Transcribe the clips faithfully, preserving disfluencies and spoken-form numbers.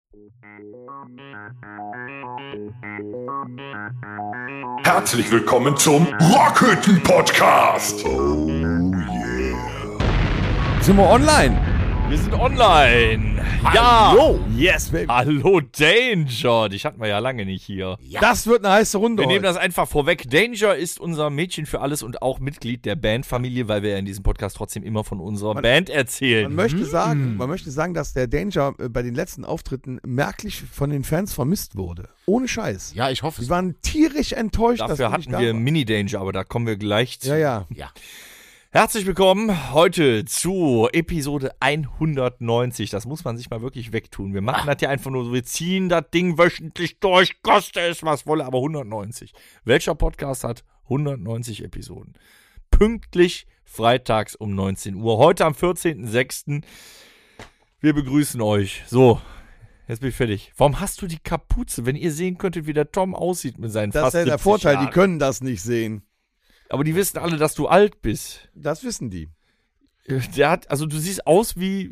Herzlich willkommen zum Rockhütten-Podcast. Oh yeah. Sind wir online? Wir sind online. Hallo. Ja. Yes, baby. Hallo Danger. Dich hatten wir ja lange nicht hier. Ja. Das wird eine heiße Runde Wir heute. nehmen das einfach vorweg. Danger ist unser Mädchen für alles und auch Mitglied der Bandfamilie, weil wir ja in diesem Podcast trotzdem immer von unserer man, Band erzählen. Man möchte, sagen, man möchte sagen, dass der Danger äh, bei den letzten Auftritten merklich von den Fans vermisst wurde. Ohne Scheiß. Ja, ich hoffe es. Die waren tierisch enttäuscht, dass Dafür er nicht hatten da wir war. Mini-Danger, aber da kommen wir gleich zu. Ja, ja. Ja. Herzlich willkommen heute zu Episode hundertneunzig. Das muss man sich mal wirklich wegtun. Wir machen das ja einfach nur so, wir ziehen das Ding wöchentlich durch, koste es was wolle, aber hundertneunzig. Welcher Podcast hat hundertneunzig Episoden? Pünktlich freitags um neunzehn Uhr. Heute am vierzehnten sechsten Wir begrüßen euch. So, jetzt bin ich fertig. Warum hast du die Kapuze? Wenn ihr sehen könntet, wie der Tom aussieht mit seinen Das fast ist ja der siebzig Vorteil, Jahren. die können das nicht sehen. Aber die wissen alle, dass du alt bist. Das wissen die. Der hat, also du siehst aus wie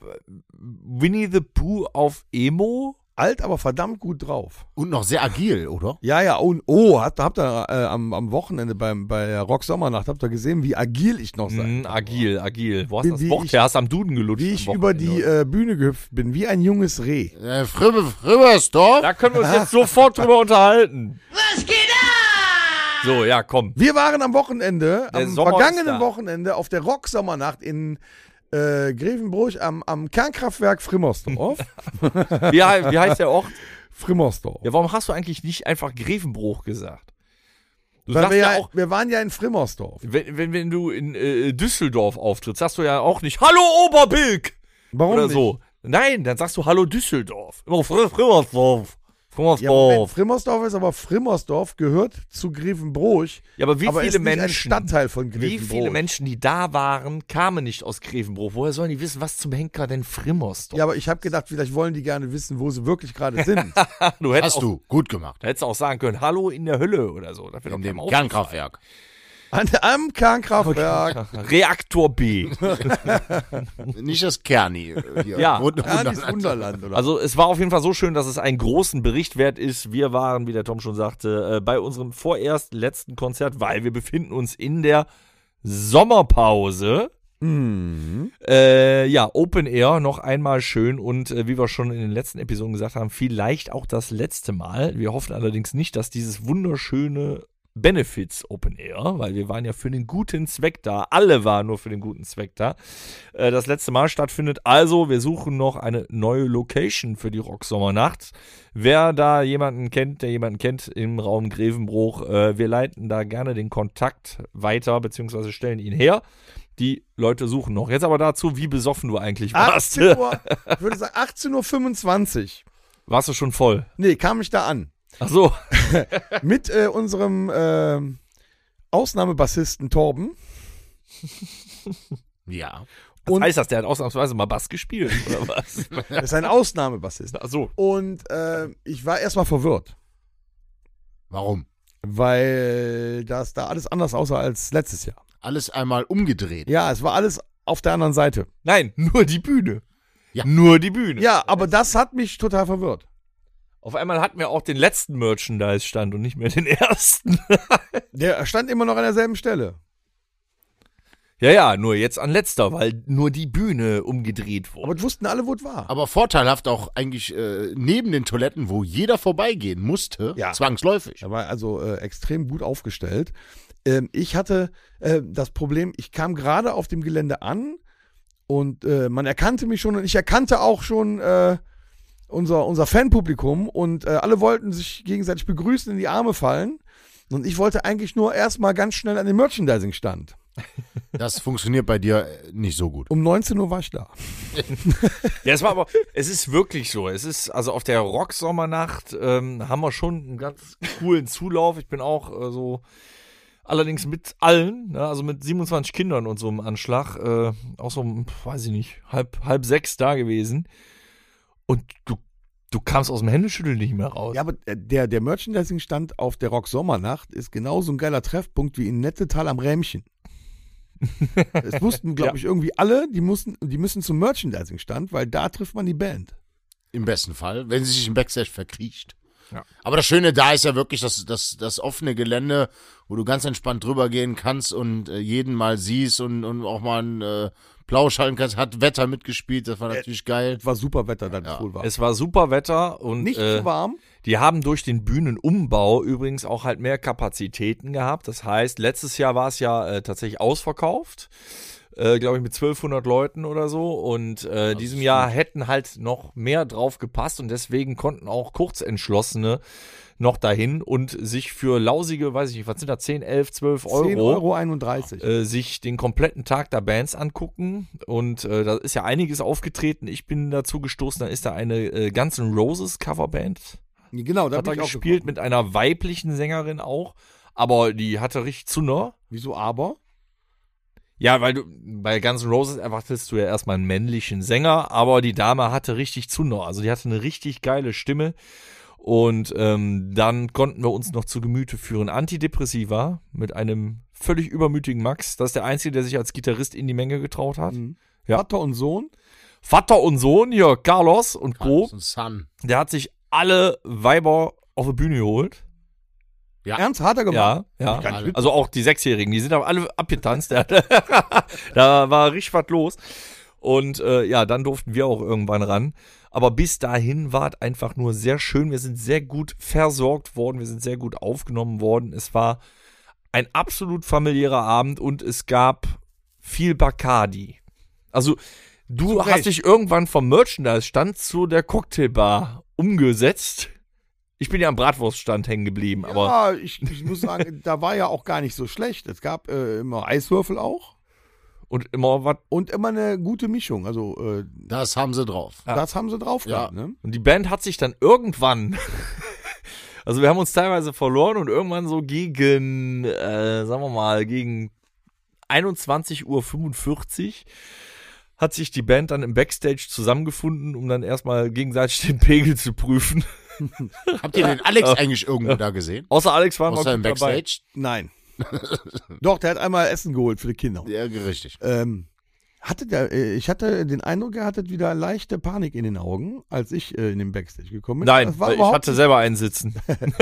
Winnie the Pooh auf Emo. Alt, aber verdammt gut drauf. Und noch sehr agil, oder? Ja, ja, und oh, habt, habt ihr äh, am, am Wochenende beim, bei der Rock-Sommernacht, habt ihr gesehen, wie agil ich noch sein Mhm, kann? agil, agil. Wo hast Wie- du das wie Wort ich- her? Hast am Duden gelutscht. Wie ich am über Wochenende. die äh, Bühne gehüpft bin, wie ein junges Reh. Äh, Frimme, Frimmersdorf? Da können wir uns jetzt sofort drüber unterhalten. Was geht ab? So, ja, komm. Wir waren am Wochenende, Der am Sommer ist vergangenen da. Wochenende auf der Rock-Sommernacht in äh, Grevenbroich am, am Kernkraftwerk Frimmersdorf. Wie, he- wie heißt der Ort? Frimmersdorf. Ja, warum hast du eigentlich nicht einfach Grevenbruch gesagt? Du Weil sagst wir, ja ja, auch, wir waren ja in Frimmersdorf. wenn, wenn, wenn du in äh, Düsseldorf auftrittst, sagst du ja auch nicht Hallo Oberbilk Warum oder nicht? so. Nein, dann sagst du Hallo Düsseldorf. Immer Fr Frimmersdorf. Ja, Moment, Frimmersdorf. Frimmersdorf ist aber Frimmersdorf gehört zu Grevenbroich. Ja, aber wie aber viele ist nicht ein Menschen, Stadtteil von wie Grevenbroich. viele Menschen, die da waren, kamen nicht aus Grevenbruch? Woher sollen die wissen, was zum Henker denn Frimmersdorf? Ja, aber ich habe gedacht, vielleicht wollen die gerne wissen, wo sie wirklich gerade sind. du hättest Hast auch, du. Gut gemacht. hättest auch sagen können, Hallo in der Hölle oder so. Das wäre In doch dem keinem Kernkraftwerk. An, am Kernkraftwerk. aufgefallen. Reaktor B. Nicht das Kerni. äh, Hier. Ja. Wund- Kernis Wunderland. Wunderland, oder? Also es war auf jeden Fall so schön, dass es einen großen Bericht wert ist. Wir waren, wie der Tom schon sagte, äh, bei unserem vorerst letzten Konzert, weil wir befinden uns in der Sommerpause. Mhm. Äh, ja, Open Air, noch einmal schön und äh, wie wir schon in den letzten Episoden gesagt haben, vielleicht auch das letzte Mal. Wir hoffen allerdings nicht, dass dieses wunderschöne Benefits Open Air, weil wir waren ja für den guten Zweck da, alle waren nur für den guten Zweck da, äh, das letzte Mal stattfindet. Also, wir suchen noch eine neue Location für die Rocksommernacht. Wer da jemanden kennt, der jemanden kennt im Raum Grevenbruch, äh, wir leiten da gerne den Kontakt weiter, beziehungsweise stellen ihn her. Die Leute suchen noch. Jetzt aber dazu, wie besoffen du eigentlich warst. achtzehn Uhr, ich würde sagen achtzehn Uhr fünfundzwanzig. Warst du schon voll? Nee, kam ich da an. Ach so. Mit äh, unserem äh, Ausnahmebassisten Torben. Ja. Was Und heißt das? Der hat ausnahmsweise mal Bass gespielt, oder was? das ist ein Ausnahmebassist. Ach so. Und äh, ich war erstmal verwirrt, Warum? weil das da alles anders aussah als letztes Jahr. Alles einmal umgedreht. Ja, es war alles auf der anderen Seite. Nein, nur die Bühne. Ja. Nur die Bühne. Ja, aber das hat mich total verwirrt. Auf einmal hatten wir auch den letzten Merchandise-Stand und nicht mehr den ersten. Der stand immer noch an derselben Stelle. Ja, ja, nur jetzt an letzter, weil nur die Bühne umgedreht wurde. Aber wussten alle, wo es war. Aber vorteilhaft auch eigentlich äh, neben den Toiletten, wo jeder vorbeigehen musste, Ja. zwangsläufig. Er war also äh, extrem gut aufgestellt. Ähm, ich hatte äh, das Problem, ich kam gerade auf dem Gelände an und äh, man erkannte mich schon und ich erkannte auch schon äh, unser, unser Fanpublikum und äh, alle wollten sich gegenseitig begrüßen, in die Arme fallen. Und ich wollte eigentlich nur erstmal ganz schnell an den Merchandising-Stand. Das funktioniert bei dir äh, nicht so gut. Um neunzehn Uhr war ich da. Ja, es war aber, es ist wirklich so. Es ist, also auf der Rocksommernacht ähm, haben wir schon einen ganz coolen Zulauf. Ich bin auch äh, so, allerdings mit allen, ne, also mit siebenundzwanzig Kindern und so im Anschlag, äh, auch so, weiß ich nicht, halb, halb sechs da gewesen. Und du, du kamst aus dem Händeschütteln nicht mehr raus. Ja, aber äh, der, der Merchandising-Stand auf der Rock-Sommernacht ist genauso ein geiler Treffpunkt wie in Nettetal am Rämchen. Es wussten, glaube Ja. ich, irgendwie alle, die, mussten, die müssen zum Merchandising-Stand, weil da trifft man die Band. Im besten Fall, wenn sie sich im Backstage verkriecht. Ja. Aber das Schöne da ist ja wirklich das, das, das offene Gelände, wo du ganz entspannt drüber gehen kannst und äh, jeden mal siehst und, und auch mal einen äh, Plausch halten kannst. Hat Wetter mitgespielt, das war natürlich geil. Es war super Wetter, dann Ja. cool war. Es war super Wetter und Nicht äh, zu warm. die haben durch den Bühnenumbau übrigens auch halt mehr Kapazitäten gehabt. Das heißt, letztes Jahr war es ja äh, tatsächlich ausverkauft. Äh, glaube ich, mit zwölfhundert Leuten oder so. Und äh, diesem Jahr hätten halt noch mehr drauf gepasst und deswegen konnten auch Kurzentschlossene noch dahin und sich für lausige, weiß ich nicht, was sind da, zehn, elf, zwölf Euro, zehn Euro einunddreißig. äh, sich den kompletten Tag der Bands angucken. Und äh, da ist ja einiges aufgetreten. Ich bin dazu gestoßen, da ist da eine äh, Guns N' Roses Coverband. Genau, da Hat bin er ich auch gespielt gekommen. mit einer weiblichen Sängerin auch. Aber die hatte richtig Zunder. Wieso aber? Ja, weil du bei Guns N' Roses erwartest du ja erstmal einen männlichen Sänger, aber die Dame hatte richtig Zunder. Also die hatte eine richtig geile Stimme. Und ähm, dann konnten wir uns noch zu Gemüte führen Antidepressiva mit einem völlig übermütigen Max. Das ist der Einzige, der sich als Gitarrist in die Menge getraut hat. Mhm. Ja. Vater und Sohn. Vater und Sohn, hier Carlos und Co. Carlos und Sun. Der hat sich alle Weiber auf die Bühne geholt. Ja. Ernst, hat er gemacht? Ja, ja. Ich kann nicht Also auch die Sechsjährigen, die sind aber alle abgetanzt. Da war richtig was los. Und äh, ja, dann durften wir auch irgendwann ran. Aber bis dahin war es einfach nur sehr schön. Wir sind sehr gut versorgt worden. Wir sind sehr gut aufgenommen worden. Es war ein absolut familiärer Abend und es gab viel Bacardi. Also du Zu hast Recht. dich irgendwann vom Merchandise-Stand zu der Cocktailbar umgesetzt. Ich bin ja am Bratwurststand hängen geblieben, aber Ja, ich, ich muss sagen, da war ja auch gar nicht so schlecht. Es gab äh, immer Eiswürfel auch und immer was. und immer eine gute Mischung. Also äh, Das haben sie drauf. Ja. das haben sie drauf Ja. gehabt, ne? Und die Band hat sich dann irgendwann, also wir haben uns teilweise verloren und irgendwann so gegen, äh, sagen wir mal, gegen einundzwanzig Uhr fünfundvierzig hat sich die Band dann im Backstage zusammengefunden, um dann erstmal gegenseitig den Pegel zu prüfen. Habt ihr den Alex eigentlich irgendwo da gesehen? Außer Alex war noch Außer im gut dabei. Backstage? Nein. Doch, der hat einmal Essen geholt für die Kinder. Ja, richtig. Ähm, hatte der, äh, ich hatte den Eindruck, er hatte wieder leichte Panik in den Augen, als ich äh, in den Backstage gekommen bin. Nein, Das war weil ich überhaupt hatte selber einen sitzen.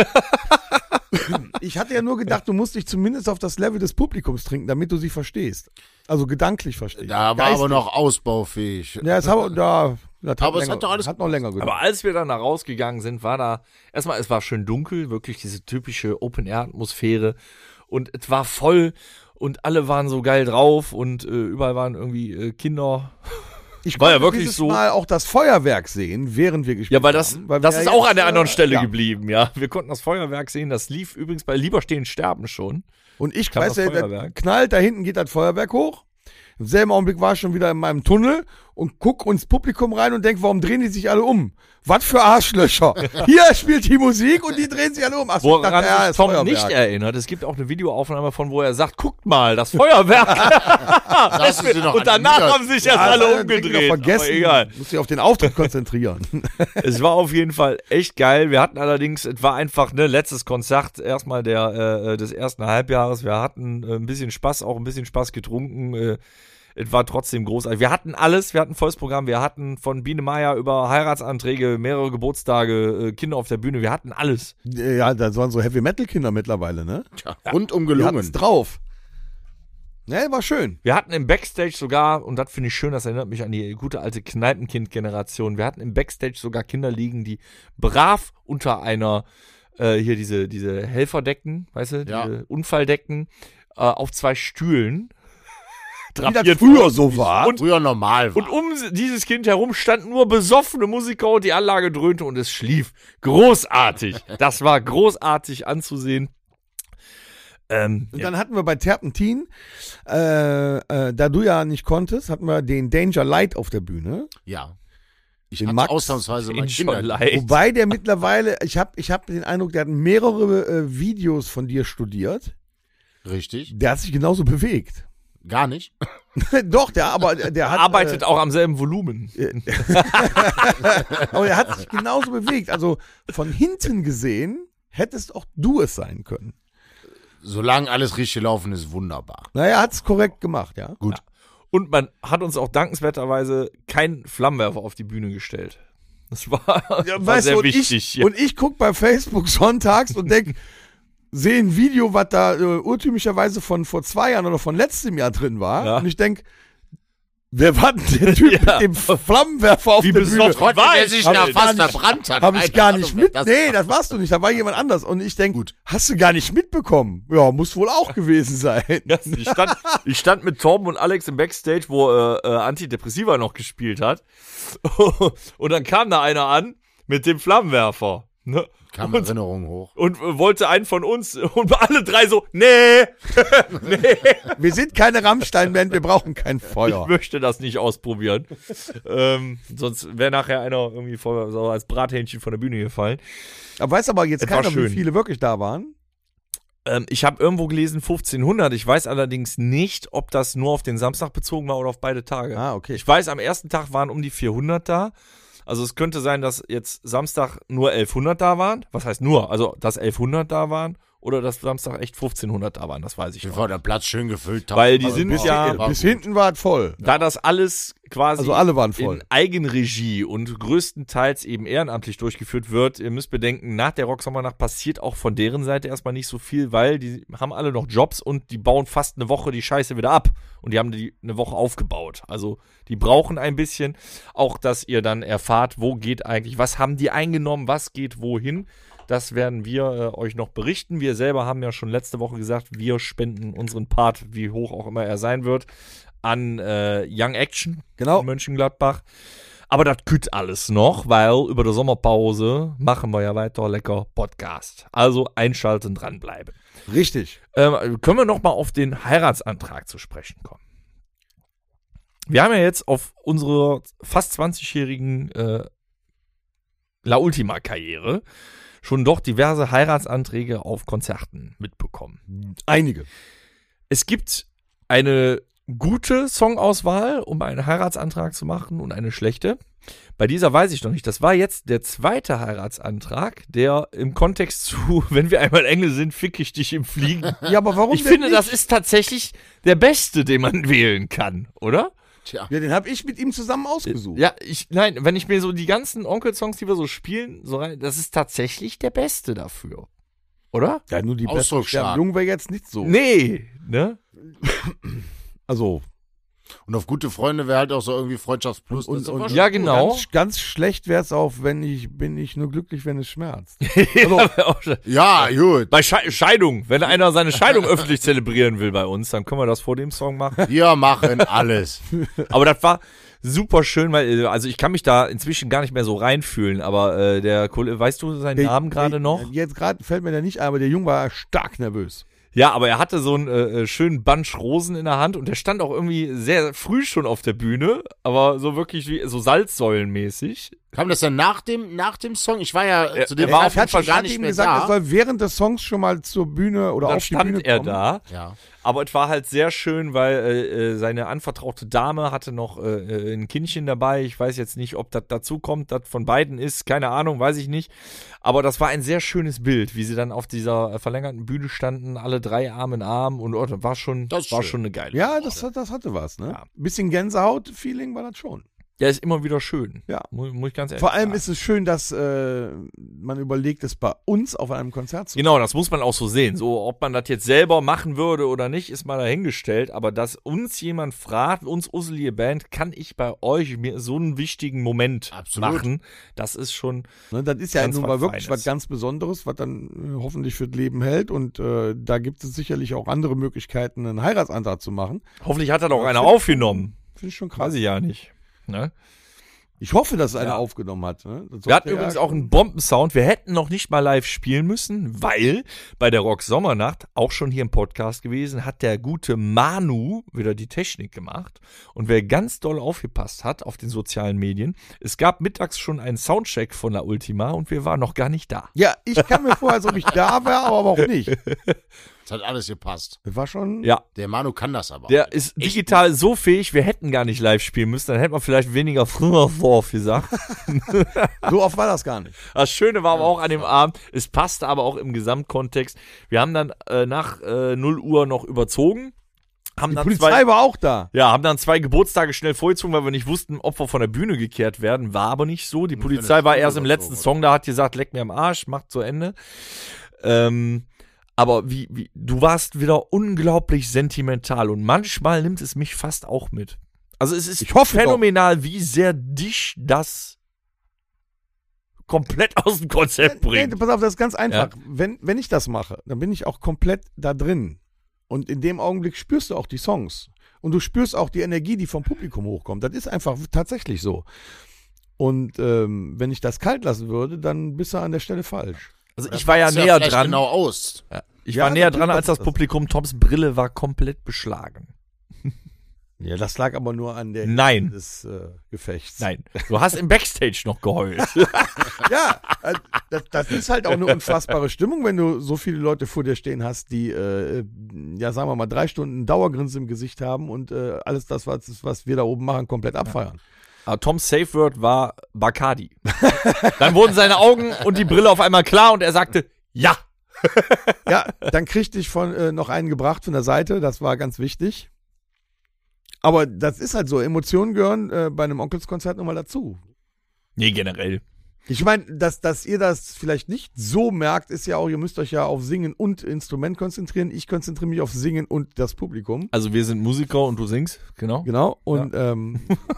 Ich hatte ja nur gedacht, du musst dich zumindest auf das Level des Publikums trinken, damit du sie verstehst. Also gedanklich verstehst. Da war Geistig. aber noch ausbaufähig. Ja, es hat, da, das hat, Aber es länger, hat doch alles hat noch länger gedauert. Aber als wir dann da rausgegangen sind, war da, erstmal, es war schön dunkel, wirklich diese typische Open-Air-Atmosphäre und es war voll und alle waren so geil drauf und äh, überall waren irgendwie äh, Kinder. Ich war ja konnte wirklich dieses so- Mal auch das Feuerwerk sehen, während wir gespielt Ja, weil das, haben. weil das wir ist ja auch jetzt, an der anderen äh, Stelle ja. geblieben, ja. Wir konnten das Feuerwerk sehen, das lief übrigens bei Lieber stehen sterben schon. Und ich Kam weiß das ja, der Feuerwerk. knallt, da hinten geht das Feuerwerk hoch. Im selben Augenblick war ich schon wieder in meinem Tunnel und guck ins Publikum rein und denk, warum drehen die sich alle um? Was für Arschlöcher. Hier spielt die Musik und die drehen sich alle um. Ach so, ich Woran dachte, ja, sich das Tom Feuerwerk. nicht erinnert, es gibt auch eine Videoaufnahme von, wo er sagt, guckt mal, das Feuerwerk. Das ist noch Und danach an haben sich erst Ja, alle das hab ich wieder umgedreht. vergessen. Aber egal. Muss sich auf den Auftritt konzentrieren. Es war auf jeden Fall echt geil. Wir hatten allerdings, es war einfach ne letztes Konzert erstmal der äh, des ersten Halbjahres. Wir hatten äh, ein bisschen Spaß, auch ein bisschen Spaß getrunken. Äh, es war trotzdem großartig. Wir hatten alles, wir hatten volles Programm. Wir hatten von Biene Meier über Heiratsanträge, mehrere Geburtstage, äh, Kinder auf der Bühne. Wir hatten alles. Ja, da waren so Heavy-Metal-Kinder mittlerweile, ne? Tja, rundum Die hatten's gelungen. drauf. Ne, war schön. Wir hatten im Backstage sogar, und das finde ich schön, das erinnert mich an die gute alte Kneipenkind-Generation, wir hatten im Backstage sogar Kinder liegen, die brav unter einer, äh, hier diese, diese Helferdecken, weißt du, Ja. diese Unfalldecken, äh, auf zwei Stühlen Wie das drapiert früher wurden. so war. Und- Früher normal war. Und um dieses Kind herum standen nur besoffene Musiker und die Anlage dröhnte und es schlief. Großartig. Das war großartig anzusehen. Ähm, Und ja. dann hatten wir bei Terpentin, äh, äh, da du ja nicht konntest, hatten wir den Danger Light auf der Bühne. Ja. Ich Den hatte Max- ausnahmsweise mal in schon Kinder. leid. Wobei der mittlerweile, ich habe ich hab den Eindruck, der hat mehrere äh, Videos von dir studiert. Richtig. Der hat sich genauso bewegt. Gar nicht. Doch, der, aber der, der hat, arbeitet auch am selben Volumen. äh, aber der hat sich genauso bewegt. Also von hinten gesehen hättest auch du es sein können. Solange alles richtig gelaufen ist, wunderbar. Naja, hat es korrekt gemacht, ja. Gut. Und man hat uns auch dankenswerterweise keinen Flammenwerfer auf die Bühne gestellt. Das war, Ja, war weißt sehr du, und wichtig. ich, ja. und ich guck bei Facebook sonntags und denk, sehe ein Video, was da äh, urtümlicherweise von vor zwei Jahren oder von letztem Jahr drin war. Ja. Und ich denk, wer war denn der Typ Ja. mit dem Flammenwerfer auf Wie der Bühne? besoffen Gott, war der ich? sich Hab da ich fast gar nicht- verbrannt hat. Habe ich Keine gar Ahnung, nicht wer mit. das Nee, war. das warst du nicht. Da war jemand anders. Und ich denk, gut, hast du gar nicht mitbekommen? Ja, muss wohl auch gewesen sein. Ja, ich, stand, ich stand mit Torben und Alex im Backstage, wo äh, äh, Antidepressiva noch gespielt hat. Und dann kam da einer an mit dem Flammenwerfer. Ne? Kam und, Erinnerung hoch. und äh, wollte einen von uns. Und alle drei so, nee, nee, Wir sind keine Rammstein-Band, wir brauchen kein ich Feuer. möchte das nicht ausprobieren. ähm, sonst wäre nachher einer irgendwie vor, so als Brathähnchen von der Bühne gefallen. Aber weiß aber jetzt Es war keiner, wie schön. viele wirklich da waren. Ähm, ich habe irgendwo gelesen fünfzehnhundert. Ich weiß allerdings nicht, ob das nur auf den Samstag bezogen war oder auf beide Tage. Ah, okay. Ich weiß, am ersten Tag waren um die vierhundert da. Also es könnte sein, dass jetzt Samstag nur elfhundert da waren. Was heißt nur? Also, dass elfhundert da waren oder dass Samstag echt fünfzehnhundert da waren. Das weiß ich Wie nicht. war der Platz schön gefüllt. Weil die Aber sind boah, ja- war Bis gut. hinten war es voll. Da das alles quasi Also alle waren voll. in Eigenregie und größtenteils eben ehrenamtlich durchgeführt wird, ihr müsst bedenken, nach der Rocksommernacht passiert auch von deren Seite erstmal nicht so viel, weil die haben alle noch Jobs und die bauen fast eine Woche die Scheiße wieder ab. Und die haben die eine Woche aufgebaut. Also die brauchen ein bisschen. Auch, dass ihr dann erfahrt, wo geht eigentlich, was haben die eingenommen, was geht wohin. Das werden wir äh, euch noch berichten. Wir selber haben ja schon letzte Woche gesagt, wir spenden unseren Part, wie hoch auch immer er sein wird, an äh, Young Action Genau. in Mönchengladbach. Aber das kütt alles noch, weil über die Sommerpause machen wir ja weiter lecker Podcast. Also einschalten, dranbleiben. Richtig. Ähm, können wir noch mal auf den Heiratsantrag zu sprechen kommen? Wir haben ja jetzt auf unserer fast zwanzigjährigen äh, La Ultima-Karriere schon doch diverse Heiratsanträge auf Konzerten mitbekommen. Einige. Es gibt eine gute Songauswahl, um einen Heiratsantrag zu machen und eine schlechte. Bei dieser weiß ich noch nicht. Das war jetzt der zweite Heiratsantrag, der im Kontext zu, wenn wir einmal Engel sind, fick ich dich im Fliegen. Ja, aber warum Ich denn finde, nicht? das ist tatsächlich der beste, den man wählen kann, oder? Tja. Ja, den habe ich mit ihm zusammen ausgesucht. Ja, ich, nein, wenn ich mir so die ganzen Onkel-Songs, die wir so spielen, so rein, das ist tatsächlich der beste dafür. Oder? Ja, nur die besten Ausdrucksstark. Sterben Jung wäre jetzt nicht so. Nee, ne? Also, Und auf gute Freunde wäre halt auch so irgendwie Freundschaftsplus. und, das ist doch und, schon ja, gut. genau. Ganz, ganz schlecht wäre es auch, wenn ich, bin ich nur glücklich, wenn es schmerzt. Also, Ja, gut. bei Sche Scheidung, wenn einer seine Scheidung öffentlich zelebrieren will bei uns, dann können wir das vor dem Song machen. Wir machen alles. Aber das war super schön, weil, äh, also ich kann mich da inzwischen gar nicht mehr so reinfühlen, aber äh, der Kollege, weißt du seinen Der- Namen gerade der- noch? Jetzt gerade fällt mir der nicht ein, aber der Jung war stark nervös. Ja, aber er hatte so einen äh, schönen Bunch Rosen in der Hand und der stand auch irgendwie sehr früh schon auf der Bühne, aber so wirklich wie so Salzsäulenmäßig. Kam das dann nach dem, nach dem Song? Ich war ja Er- zu dem er war auf Ich jeden Zeitpunkt Fall hatte, schon gar hatte nicht ihm mehr gesagt, da. er soll während des Songs schon mal zur Bühne oder Dann auf die stand Bühne er kommen. da. Ja. Aber es war halt sehr schön, weil äh, äh, seine anvertraute Dame hatte noch äh, äh, ein Kindchen dabei. Ich weiß jetzt nicht, ob das dazu kommt, das von beiden ist. Keine Ahnung, weiß ich nicht. Aber das war ein sehr schönes Bild, wie sie dann auf dieser äh, verlängerten Bühne standen, alle drei Arm in Arm. Und oh, das war schon, Das ist war schön. schon eine geile Ja, Sache. das, hat- das hatte was, ne? Ja. Bisschen Gänsehaut-Feeling war das schon. Der ist immer wieder schön. Ja. Muss, muss ich ganz ehrlich Vor allem sagen. ist es schön, dass äh, man überlegt, es bei uns auf einem Konzert zu Genau, das muss man auch so sehen. So, ob man das jetzt selber machen würde oder nicht, ist mal dahingestellt. Aber dass uns jemand fragt, uns Usselige Band, kann ich bei euch mir so einen wichtigen Moment Absolut. machen? Das ist schon, Ne, das ist ja Ganz nun was mal wirklich Feines. was ganz Besonderes, was dann äh, hoffentlich fürs Leben hält. Und äh, da gibt es sicherlich auch andere Möglichkeiten, einen Heiratsantrag zu machen. hoffentlich hat er doch Ja, einer find- aufgenommen. Finde ich schon Weiß krass. ich ja nicht. Ne? Ich hoffe, dass einer Ja. aufgenommen hat. Ne? Das Wir hatten sollte übrigens ja auch einen Bombensound. Wir hätten noch nicht mal live spielen müssen, weil bei der Rock Sommernacht, auch schon hier im Podcast gewesen, hat der gute Manu wieder die Technik gemacht. Und wer ganz doll aufgepasst hat auf den sozialen Medien, es gab mittags schon einen Soundcheck von La Ultima und wir waren noch gar nicht da. Ja, ich kam mir vor, als ob ich da war, aber auch nicht. Das hat alles gepasst. Das war schon. Ja, Der Manu kann das aber. der ist digital so fähig, wir hätten gar nicht live spielen müssen, dann hätten wir vielleicht weniger früher vor gesagt. So oft war das gar nicht. Das Schöne war aber auch an dem Abend, es passte aber auch im Gesamtkontext. Wir haben dann äh, nach äh, null Uhr noch überzogen, Haben Die dann Polizei zwei, war auch da. ja, haben dann zwei Geburtstage schnell vorgezogen, weil wir nicht wussten, ob wir von der Bühne gekehrt werden. War aber nicht so. Die Und Polizei wenn war es erst im so letzten war. Song da, hat gesagt, leck mir am Arsch, macht zu Ende. Ähm, aber wie, wie, du warst wieder unglaublich sentimental und manchmal nimmt es mich fast auch mit. Also es ist Ich hoffe phänomenal, wie sehr dich das komplett aus dem Konzept Nee, bringt. pass auf, das ist ganz einfach. Wenn, wenn ich das mache, dann bin ich auch komplett da drin. Und in dem Augenblick spürst du auch die Songs. Und du spürst auch die Energie, die vom Publikum hochkommt. Das ist einfach tatsächlich so. Und ähm, wenn ich das kalt lassen würde, dann bist du an der Stelle falsch. Also Das ich war ja macht's näher vielleicht dran. genau aus. Ja, ich Ja, war näher natürlich dran als das das- Publikum. Toms Brille war komplett beschlagen. Ja, das lag aber nur an der Nein. des äh, Gefechts. Nein, du hast im Backstage noch geheult. Ja, äh, das, das ist halt auch eine unfassbare Stimmung, wenn du so viele Leute vor dir stehen hast, die, äh, ja, sagen wir mal, drei Stunden Dauergrinsen im Gesicht haben und äh, alles das, was, was wir da oben machen, komplett abfeiern. Aber Toms Safe Word war Bacardi. Dann wurden seine Augen und die Brille auf einmal klar und er sagte, ja. Ja, dann kriegte ich von, äh, noch einen gebracht von der Seite, das war ganz wichtig. Aber das ist halt so, Emotionen gehören äh, bei einem Onkelskonzert nochmal dazu. Nee, generell. Ich meine, dass, dass ihr das vielleicht nicht so merkt, ist ja auch, ihr müsst euch ja auf Singen und Instrument konzentrieren. Ich konzentriere mich auf Singen und das Publikum. Also wir sind Musiker und du singst, genau. Genau. Und ähm,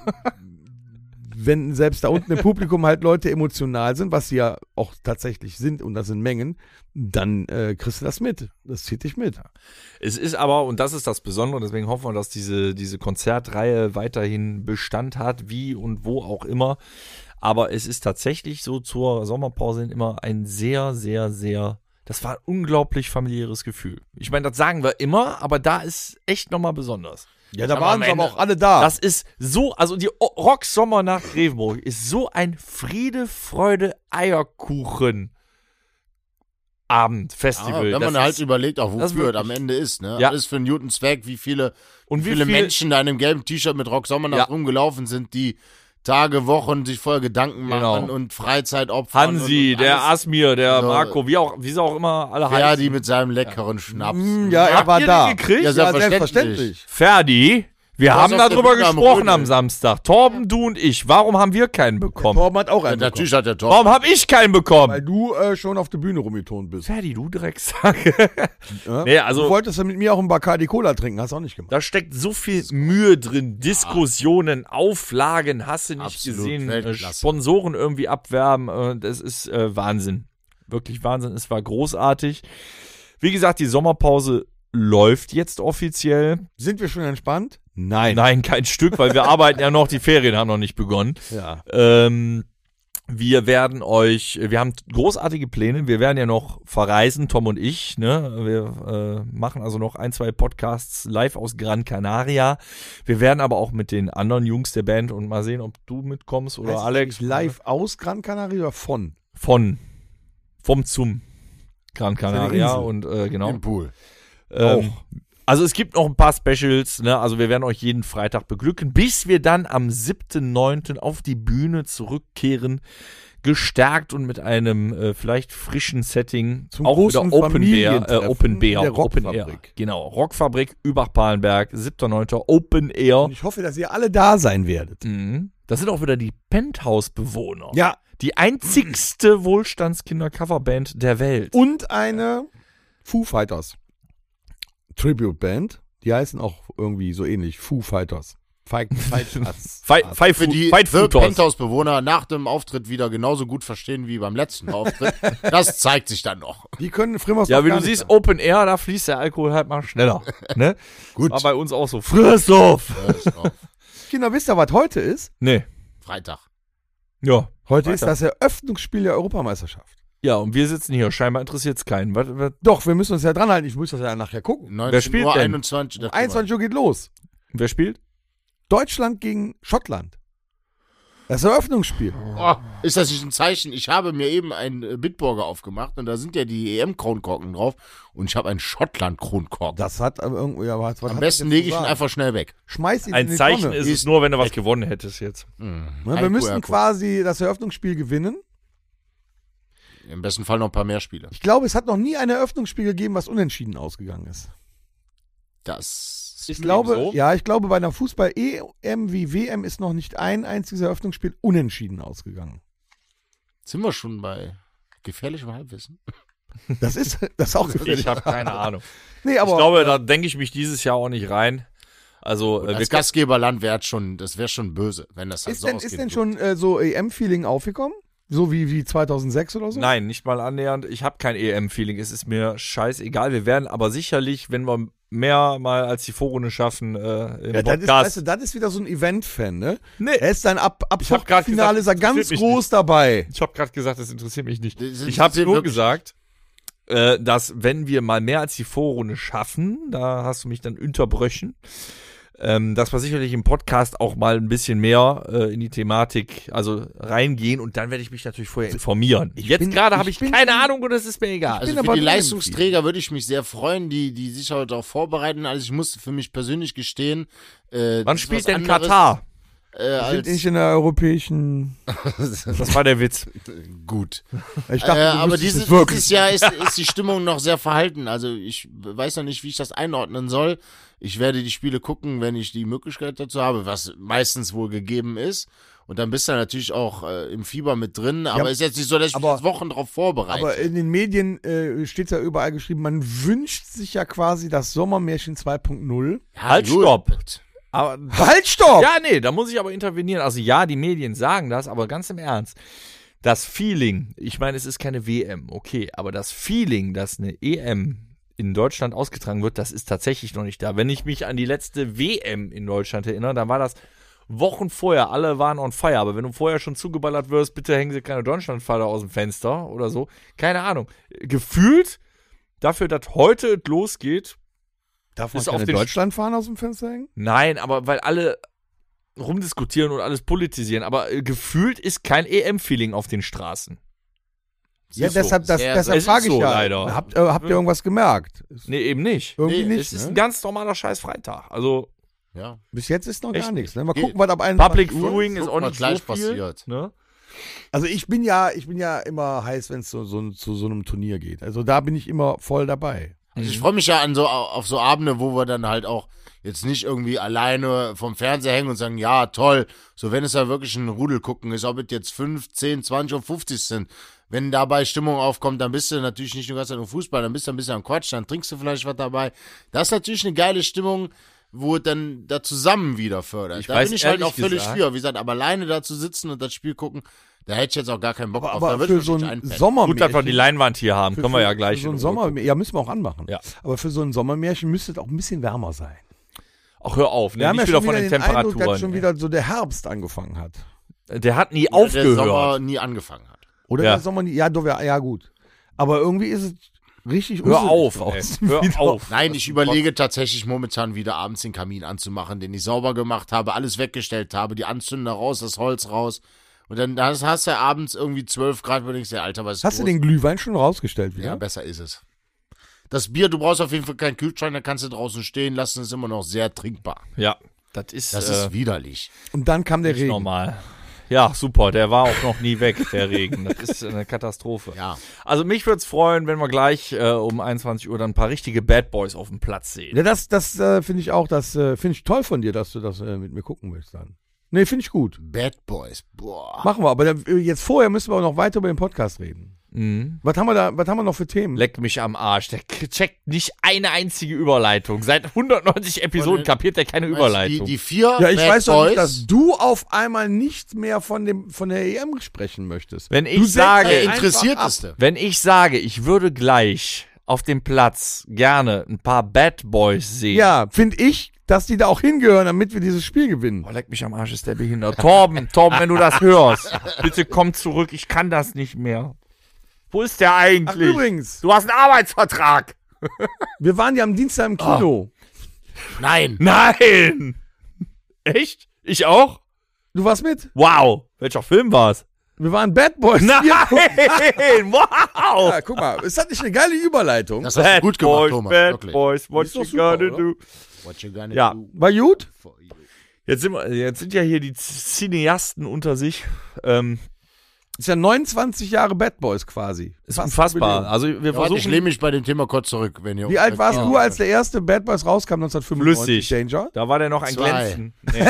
wenn selbst da unten im Publikum halt Leute emotional sind, was sie ja auch tatsächlich sind, und das sind Mengen, dann äh, kriegst du das mit. Das zieht dich mit. Es ist aber, und das ist das Besondere, deswegen hoffen wir, dass diese, diese Konzertreihe weiterhin Bestand hat, wie und wo auch immer. Aber es ist tatsächlich so zur Sommerpause hin immer ein sehr, sehr, sehr, das war ein unglaublich familiäres Gefühl. Ich meine, das sagen wir immer, aber da ist echt nochmal besonders. Ja, da Aber waren am sie aber Ende- auch alle da. Das ist so, also die O- Rocksommernacht Grevenbroich ist so ein Friede, Freude, Eierkuchen Abend, Ja, Festival. wenn man Das halt ist- überlegt, auch das wofür es wirklich- am Ende ist, ne? Ja. Alles für einen guten Zweck, wie viele, und wie viele viel, Menschen da in einem gelben T-Shirt mit Rock Sommernacht Ja. rumgelaufen sind, die Tage, Wochen sich vorher Gedanken machen Genau. und Freizeit opfern. Hansi, und, und der alles. Asmir, der So. Marco, wie auch, wie sie auch immer alle heißen. Ferdi mit seinem leckeren Schnaps. Mm, ja, er Habt war ihr da. den gekriegt? Ja, Ja, selbstverständlich. selbstverständlich. Ferdi, wir Du hast haben auf der darüber Bühne am gesprochen Rödeln. am Samstag. Torben, du und ich. Warum haben wir keinen bekommen? Torben hat auch Ja, einen natürlich bekommen, hat der Top. Warum habe ich keinen weil bekommen? du äh, schon auf der Bühne rumgetont bist. Ferdi, du Drecksack. Ja? Nee, also- du wolltest ja mit mir auch einen Bacardi Cola trinken, hast du auch nicht gemacht. Da steckt so viel Mühe drin, Diskussionen, Auflagen, hast du nicht Absolut, gesehen, äh, Weltklasse. Sponsoren irgendwie abwerben, äh, das ist äh, Wahnsinn. Wirklich Wahnsinn, es war großartig. Wie gesagt, die Sommerpause läuft jetzt offiziell. Sind wir schon entspannt? Nein. Nein, kein Stück, weil wir arbeiten ja noch, die Ferien haben noch nicht begonnen. Ja. Ähm, wir werden euch, wir haben großartige Pläne, wir werden ja noch verreisen, Tom und ich, ne? Wir äh, machen also noch ein, zwei Podcasts live aus Gran Canaria. Wir werden aber auch mit den anderen Jungs der Band und mal sehen, ob du mitkommst oder Heißt es Alex. eigentlich live aus Gran Canaria oder von? Von, vom zum Gran Canaria Insel. und äh, genau. Im Pool. Ähm, also es gibt noch ein paar Specials, ne? Also wir werden euch jeden Freitag beglücken, bis wir dann am siebten neunten auf die Bühne zurückkehren, gestärkt und mit einem äh, vielleicht frischen Setting. Zum auch wieder großen Open Air, äh, Familientreffen Open Air, der Open Air. Rockfabrik. Genau, Rockfabrik, Übach-Palenberg, siebter neunter Open Air. Und ich hoffe, dass ihr alle da sein werdet. Mhm. Das sind auch wieder die Penthouse-Bewohner. Ja. Die einzigste Wohlstandskinder-Coverband der Welt. Und eine Foo Fighters Tribute Band. Die heißen auch irgendwie so ähnlich. Foo Fighters. Fight, Fighters. Fight, Fight, Für die Fight Food Toss. Penthouse-Bewohner nach dem Auftritt wieder genauso gut verstehen wie beim letzten Auftritt. Das zeigt sich dann noch. Die können Frimmers Ja, noch wie gar du nicht siehst, sagen. Open Air, da fließt der Alkohol halt mal schneller. Ne? Gut. War bei uns auch so. Friss auf! Kinder, wisst ihr, was heute ist? Nee. Freitag. Ja. Heute Weiter. ist das Eröffnungsspiel der Europameisterschaft. Ja, und wir sitzen hier. Scheinbar interessiert es keinen. Was, was, Doch, wir müssen uns ja dran halten. Ich muss das ja nachher gucken. neunzehn spielt Uhr denn? einundzwanzig. das einundzwanzig Uhr geht los. wer spielt? Deutschland gegen Schottland. Das Eröffnungsspiel. Oh, ist das nicht ein Zeichen? Ich habe mir eben einen äh, Bitburger aufgemacht und da sind ja die E M-Kronkorken drauf und ich habe einen Schottland-Kronkorken. Das hat aber irgendwie, ja, was, was Am hat besten das jetzt lege zu ich ihn sagen? einfach schnell weg. Schmeiß ihn Ein in die Zeichen Tonne. ist es nur, wenn du was gewonnen hättest jetzt. Ne, Ein wir müssen Q R-Code. quasi das Eröffnungsspiel gewinnen. Im besten Fall noch ein paar mehr Spiele. Ich glaube, es hat noch nie ein Eröffnungsspiel gegeben, was unentschieden ausgegangen ist. Das Das Ich ist glaube, so? ja, ich glaube, bei einer Fußball-E M wie W M ist noch nicht ein einziges Eröffnungsspiel unentschieden ausgegangen. Sind wir schon bei gefährlichem Halbwissen? Das ist, das ist auch gefährlich. Ich habe keine Ahnung. Nee, aber ich glaube, da denke ich mich dieses Jahr auch nicht rein. Also, Und äh, wir als Gastgeberland wäre schon, das wäre schon böse, wenn das halt ist so denn, ausgeht. ist denn schon äh, so E M-Feeling aufgekommen? So wie, wie zweitausendsechs oder so? Nein, nicht mal annähernd. Ich habe kein E M-Feeling. Es ist mir scheißegal. Wir werden aber sicherlich, wenn wir mehr mal als die Vorrunde schaffen, äh, im Ja, das ist, Podcast. weißt du, das ist wieder so ein Event-Fan, ne? Nee. Er ist dann ab, ab Ich hab grad Finale gesagt, ist er das ganz interessiert mich groß dabei. Ich habe gerade gesagt, das interessiert mich nicht. Das Ich interessiert habe nur wirklich- gesagt, äh, dass wenn wir mal mehr als die Vorrunde schaffen, da hast du mich dann unterbröchen, ähm, dass wir sicherlich im Podcast auch mal ein bisschen mehr äh, in die Thematik also reingehen und dann werde ich mich natürlich vorher informieren. Jetzt bin- gerade ich habe ich bin- keine Ahnung und es ist mir egal. Also bin für aber die drin im Leistungsträger würde ich mich sehr freuen, die, die sich heute darauf vorbereiten. Also ich muss für mich persönlich gestehen, äh, Wann das ist spielt was denn anderes, Katar? Äh, Wir sind als, nicht in der europäischen. Das war der Witz. gut. Ich Äh, dachte, du aber wüsstest dieses, es wirklich. dieses Jahr ist, ist die Stimmung noch sehr verhalten. Also ich weiß noch nicht, wie ich das einordnen soll. Ich werde die Spiele gucken, wenn ich die Möglichkeit dazu habe, was meistens wohl gegeben ist. Und dann bist du natürlich auch äh, im Fieber mit drin. Aber Ja, ist jetzt nicht so, dass ich mich aber- jetzt Wochen darauf vorbereite. Aber in den Medien äh, steht ja überall geschrieben, man wünscht sich ja quasi das Sommermärchen zwei Punkt null. Ja, Halt, gut. stopp. Aber Halt, stopp! ja, nee, da muss ich aber intervenieren. Also ja, die Medien sagen das, aber ganz im Ernst. Das Feeling, ich meine, es ist keine W M, okay, aber das Feeling, dass eine E M in Deutschland ausgetragen wird, das ist tatsächlich noch nicht da. Wenn ich mich an die letzte W M in Deutschland erinnere, dann war das Wochen vorher, alle waren on fire, aber wenn du vorher schon zugeballert wirst, bitte hängen sie keine Deutschlandfahne aus dem Fenster oder so. Keine Ahnung. Gefühlt, dafür, dass heute es losgeht, Darf man ist auf keine den- Deutschland fahren aus dem Fenster hängen? nein, aber weil alle rumdiskutieren und alles politisieren, aber äh, gefühlt ist kein E M-Feeling auf den Straßen. Ja, ist so. deshalb, das, Sehr, deshalb es ist frage ich so, ja. leider. Habt, äh, habt ihr irgendwas gemerkt? Ist Nee, eben nicht. irgendwie Nee, nicht. Es ist Ne? ein ganz normaler scheiß Freitag. Also Ja. Bis jetzt ist noch Echt gar nicht. nichts. Ne? Mal Geht. gucken, was ab Public einundzwanzig Uhr. Viewing ist guck auch mal, nicht gleich so viel. passiert. Ne? Also ich bin ja, ich bin ja immer heiß, wenn es so, so, zu so einem Turnier geht. Also da bin ich immer voll dabei. Also ich freue mich ja an so auf so Abende, wo wir dann halt auch jetzt nicht irgendwie alleine vom Fernseher hängen und sagen, ja, toll. So, wenn es da wirklich ein Rudel gucken ist, ob es jetzt fünf, zehn, zwanzig oder fünfzig sind. Wenn dabei Stimmung aufkommt, dann bist du natürlich nicht nur ganz nur Fußball, dann bist du ein bisschen am Quatsch, dann trinkst du vielleicht was dabei. Das ist natürlich eine geile Stimmung, wo es dann da zusammen wieder fördert. Ich da weiß bin ich halt ehrlich auch völlig gesagt- für. Wie gesagt, aber alleine da zu sitzen und das Spiel gucken, da hätte ich jetzt auch gar keinen Bock drauf. Aber, da aber würde für ich so wahrscheinlich ein einpennen. Sommermärchen. Gut, dass wir die Leinwand hier haben. für- Können wir ja für- gleich. Für so in ein Ruhe gucken. Sommer, ja, müssen wir auch anmachen. Ja. Aber für so ein Sommermärchen müsste es auch ein bisschen wärmer sein. Ach, hör auf. Wir Ne? haben ja Nicht wieder schon von wieder den den Eindruck, dass Temperaturen. schon wieder so der Herbst angefangen hat. Der hat nie Der Sommer aufgehört. nie angefangen hat. Oder Ja. der Sommer, nie- ja, doch, ja, ja, gut. Aber irgendwie ist es richtig Hör usselig auf, ey. draußen Hör wieder. auf. Nein, ich überlege tatsächlich momentan wieder abends den Kamin anzumachen, den ich sauber gemacht habe, alles weggestellt habe, die Anzünder raus, das Holz raus. Und dann hast, hast du abends irgendwie zwölf Grad, wo du denkst, ja, Alter, was ist Hast du los? den Glühwein schon rausgestellt wieder? Ja, besser ist es. Das Bier, du brauchst auf jeden Fall keinen Kühlschrank, da kannst du draußen stehen lassen, ist immer noch sehr trinkbar. Ja, das ist, Das äh, ist widerlich. Und dann kam der nicht Regen. normal. Ja, super. Der war auch noch nie weg, der Regen. Das ist eine Katastrophe. Ja. Also mich würde es freuen, wenn wir gleich äh, um einundzwanzig Uhr dann ein paar richtige Bad Boys auf dem Platz sehen. Ja, das, das äh, finde ich auch, das äh, finde ich toll von dir, dass du das äh, mit mir gucken willst dann. Nee, finde ich gut. Bad Boys, boah. Machen wir, aber dann, äh, jetzt vorher müssen wir auch noch weiter über den Podcast reden. Mhm. Was haben wir da, was haben wir noch für Themen? Leck mich am Arsch. Der k- checkt nicht eine einzige Überleitung. Seit hundertneunzig Episoden kapiert er keine Die, Überleitung. die vier Ja, ich Bad weiß doch Boys, nicht, dass du auf einmal nicht mehr von dem von der E M sprechen möchtest. Wenn Du ich setzt sage, der einfach Interessierteste. wenn ich sage, ich würde gleich auf dem Platz gerne ein paar Bad Boys sehen. Ja, finde ich, dass die da auch hingehören, damit wir dieses Spiel gewinnen. Oh, leck mich am Arsch, ist der behindert. Torben, Torben, wenn du das hörst, bitte komm zurück, ich kann das nicht mehr. Wo ist der Ach, eigentlich? übrigens, Du hast einen Arbeitsvertrag. wir waren ja am Dienstag im Kino. Nein. Nein! Echt? Ich auch? Du warst mit? Wow. Welcher Film war's? Wir waren Bad Boys. Nein! Ja, Wow! guck mal, ist das nicht eine geile Überleitung? Das hast du gut gemacht, Boys, Thomas. Bad wirklich. Boys, what Ist doch you super, gonna oder? do? What you gonna Ja. do War gut? for you? Jetzt sind, wir, jetzt sind ja hier die Cineasten unter sich. Ähm, Ist ja neunundzwanzig Jahre Bad Boys quasi. Ist Fast unfassbar. Jubiläum. Also wir Ja, warte, ich versuchen... lehne mich bei dem Thema kurz zurück. Wenn ihr Wie alt warst Ja. du, als der erste Bad Boys rauskam, neunzehnhundertfünfundneunzig? Flüssig. Danger? Da war der noch ein Zwei. Glänzen. Nee.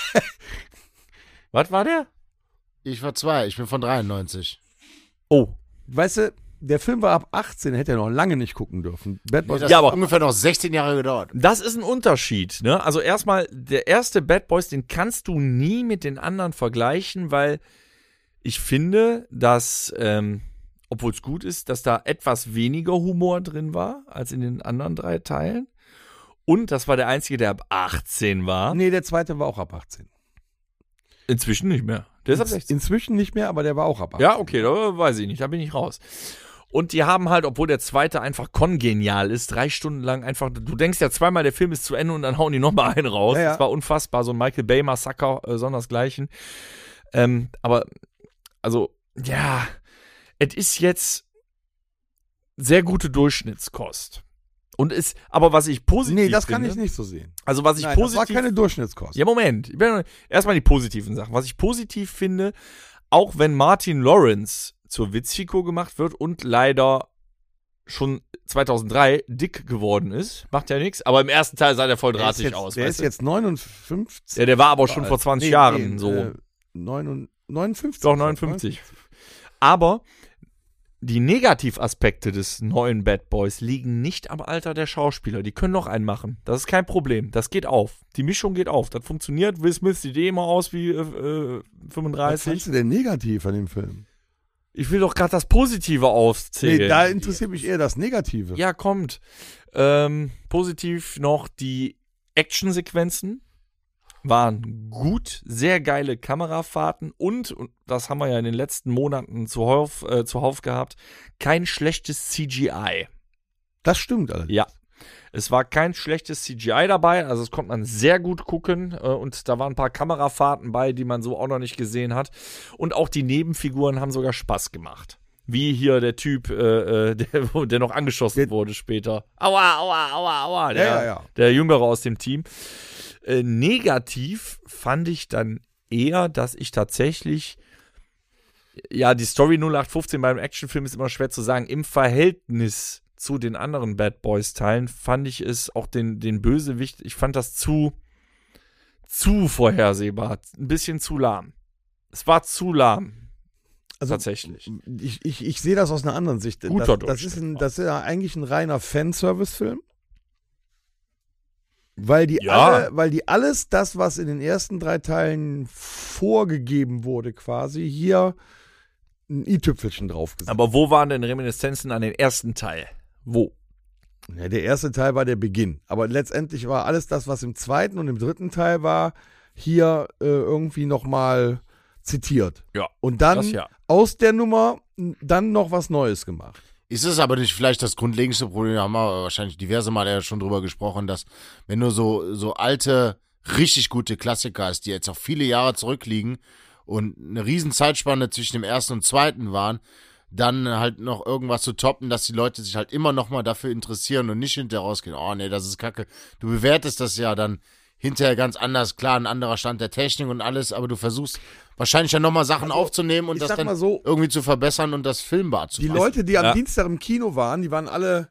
Was war der? Ich war zwei, ich bin von dreiundneunzig. Oh. Weißt du, der Film war ab achtzehn, hätte er noch lange nicht gucken dürfen. Bad Nee, Boys. das Ja, hat aber- ungefähr noch sechzehn Jahre gedauert. Das ist ein Unterschied, ne? Also erstmal, der erste Bad Boys, den kannst du nie mit den anderen vergleichen, weil ich finde, dass, ähm, obwohl es gut ist, dass da etwas weniger Humor drin war als in den anderen drei Teilen. Und das war der einzige, der ab achtzehn war. Nee, der zweite war auch ab achtzehn. Inzwischen nicht mehr. Der ist ab sechzehn. Inzwischen nicht mehr, aber der war auch ab achtzehn. Ja, okay, da weiß ich nicht, da bin ich raus. Und die haben halt, obwohl der zweite einfach kongenial ist, drei Stunden lang einfach, du denkst ja zweimal, der Film ist zu Ende und dann hauen die nochmal einen raus. Ja, ja. Das war unfassbar, so ein Michael Bay-Massaker, äh, sondersgleichen. Ähm, aber, also, ja, es ist jetzt sehr gute Durchschnittskost. Und ist, aber was ich positiv Nee, das finde, kann ich nicht so sehen. also was ich Nein, das positiv war keine Durchschnittskost. ja, Moment. Ich bin- Erstmal die positiven Sachen. Was ich positiv finde, auch wenn Martin Lawrence zur Witzfigur gemacht wird und leider schon zweitausenddrei dick geworden ist, macht ja nichts, aber im ersten Teil sah der voll Der ist drahtig jetzt, aus. Der weißt ist du? jetzt neunundfünfzig. Ja, der war aber schon vor zwanzig Nee, Jahren nee, so. Äh, neun- neunundfünfzig. Doch, neunundfünfzig. Aber die Negativaspekte des neuen Bad Boys liegen nicht am Alter der Schauspieler. Die können noch einen machen. Das ist kein Problem. Das geht auf. Die Mischung geht auf. Das funktioniert. Will Smith sieht eh immer aus wie äh, äh, Was fünfunddreißig. fandst du denn negativ an dem Film? Ich will doch gerade das Positive aufzählen. Nee, da interessiert mich eher das Negative. Ja, kommt. Ähm, positiv noch die Actionsequenzen waren gut, sehr geile Kamerafahrten und, und das haben wir ja in den letzten Monaten zuhauf, äh, zuhauf gehabt, kein schlechtes C G I. Das stimmt allerdings. Ja. Es war kein schlechtes C G I dabei, also das konnte man sehr gut gucken äh, und da waren ein paar Kamerafahrten bei, die man so auch noch nicht gesehen hat. Und auch die Nebenfiguren haben sogar Spaß gemacht. Wie hier der Typ, äh, äh, der, der noch angeschossen Der- wurde später. Aua, aua, aua, aua. Der, Ja, ja, ja. der Jüngere aus dem Team. Äh, negativ fand ich dann eher, dass ich tatsächlich, ja, die Story null acht fünfzehn beim Actionfilm ist immer schwer zu sagen, im Verhältnis zu den anderen Bad Boys Teilen fand ich es auch den, den Bösewicht, ich fand das zu, zu vorhersehbar, ein bisschen zu lahm. Es war zu lahm. Also, Tatsächlich. Ich, ich, ich sehe das aus einer anderen Sicht. Guter das, das, ist ein, Durchschnitt. das ist ja eigentlich ein reiner Fanservice-Film. Weil die, Ja. alle, weil die alles das, was in den ersten drei Teilen vorgegeben wurde, quasi hier ein i-Tüpfelchen draufgesetzt. Aber wo waren denn Reminiszenzen an den ersten Teil? Wo? Ja, der erste Teil war der Beginn. Aber letztendlich war alles das, was im zweiten und im dritten Teil war, hier äh, irgendwie nochmal zitiert. Ja, Und dann das ja. aus der Nummer n- dann noch was Neues gemacht. Ist es aber nicht vielleicht das grundlegendste Problem, da haben wir wahrscheinlich diverse Mal ja schon drüber gesprochen, dass wenn du so, so alte, richtig gute Klassiker hast, die jetzt auch viele Jahre zurückliegen und eine riesen Zeitspanne zwischen dem ersten und zweiten waren, dann halt noch irgendwas zu toppen, dass die Leute sich halt immer noch mal dafür interessieren und nicht hinterher rausgehen, oh nee, das ist kacke. Du bewertest das ja dann hinterher ganz anders, klar, ein anderer Stand der Technik und alles, aber du versuchst wahrscheinlich ja nochmal Sachen Also, aufzunehmen und ich das sag dann mal so, irgendwie zu verbessern und das filmbar zu die machen. Leute, die am Ja. Dienstag im Kino waren, die waren alle,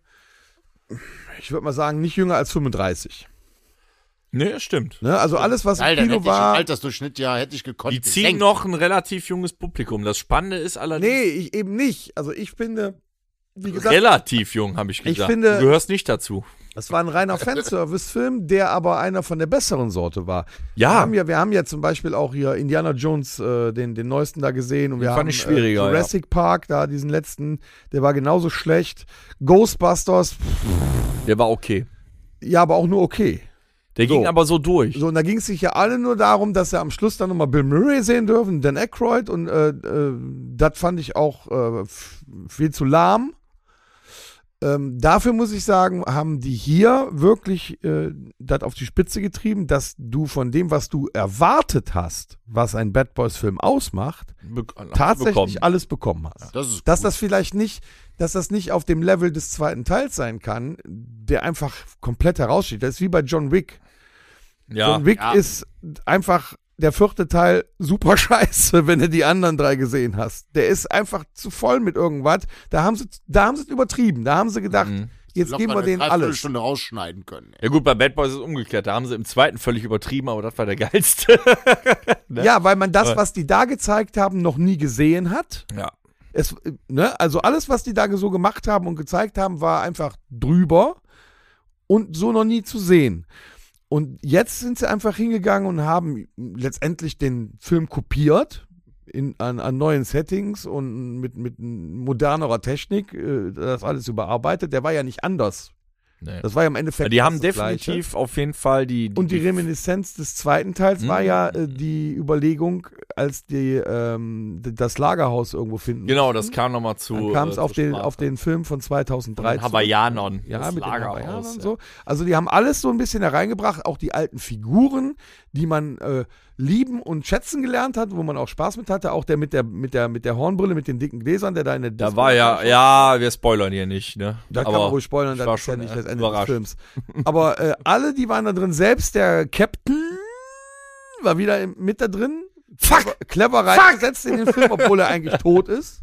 ich würde mal sagen, nicht jünger als fünfunddreißig. Nee, stimmt. Ne? Also alles, was Alter, im dann Kino hätte ich den war. Altersdurchschnitt ja, hätte ich gekonnt. Die ziehen gesenkt. noch ein relativ junges Publikum. Das Spannende ist allerdings Nee, ich eben nicht. Also ich finde, wie gesagt, relativ jung, habe ich gesagt. finde- du gehörst nicht dazu. es war ein reiner Fanservice-Film, der aber einer von der besseren Sorte war. Wir Ja, haben ja, wir haben ja zum Beispiel auch hier Indiana Jones, äh, den, den neuesten da gesehen. Und wir Den fand haben ich schwieriger, äh, Jurassic Park, da diesen letzten, der war genauso schlecht. Ghostbusters, der war okay. ja, aber auch nur okay. Der So. ging aber so durch. So, und da ging es sich ja alle nur darum, dass sie am Schluss dann nochmal Bill Murray sehen dürfen, Dan Aykroyd. Und äh, äh, das fand ich auch äh, f- viel zu lahm. Ähm, dafür muss ich sagen, haben die hier wirklich äh, das auf die Spitze getrieben, dass du von dem, was du erwartet hast, was ein Bad Boys Film ausmacht, Be tatsächlich bekommen. alles bekommen hast. Das ist Dass gut. das vielleicht nicht, dass das nicht auf dem Level des zweiten Teils sein kann, der einfach komplett heraussteht. Das ist wie bei John Wick. Ja, John Wick ja. ist einfach der vierte Teil super scheiße, wenn du die anderen drei gesehen hast. Der ist einfach zu voll mit irgendwas. Da haben sie, da haben sie es übertrieben. Da haben sie gedacht, Mhm. jetzt geben wir Locker denen eine alles. Dreiviertelstunde rausschneiden können. Ey. Ja gut, bei Bad Boys ist es umgekehrt. Da haben sie im zweiten völlig übertrieben, aber das war der geilste. Ne? Ja, weil man das, Aber- was die da gezeigt haben, noch nie gesehen hat. Ja. Es, ne, also alles, was die da so gemacht haben und gezeigt haben, war einfach drüber und so noch nie zu sehen. Und jetzt sind sie einfach hingegangen und haben letztendlich den Film kopiert in, an, an neuen Settings und mit, mit modernerer Technik, äh, das alles überarbeitet. Der war ja nicht anders. Nee. Das war ja im Endeffekt Die haben das Gleiche. definitiv auf jeden Fall die. die Und die Reminiszenz des zweiten Teils war Mhm. ja äh, die Überlegung, als die ähm, d- das Lagerhaus irgendwo finden. Genau, das kam nochmal zu. Dann kam es äh, auf, zur den, Sprache. auf den Film von zweitausenddrei. Von den Hawaiianern, Ja, das mit den Lagerhaus, Hawaiianern ja. so. Also die haben alles so ein bisschen hereingebracht, auch die alten Figuren, die man äh, lieben und schätzen gelernt hat, wo man auch Spaß mit hatte. Auch der mit der mit der mit der Hornbrille, mit den dicken Gläsern, der da in der Da Disco war ja, war. ja, wir spoilern hier nicht, ne? Da kann man ruhig spoilern, ich war das ist ja schon, nicht äh, das Ende überrascht. des Films. Aber äh, alle, die waren da drin, selbst der Captain war wieder im, mit da drin. Fuck! Clever reingesetzt in den Film, obwohl er eigentlich tot ist.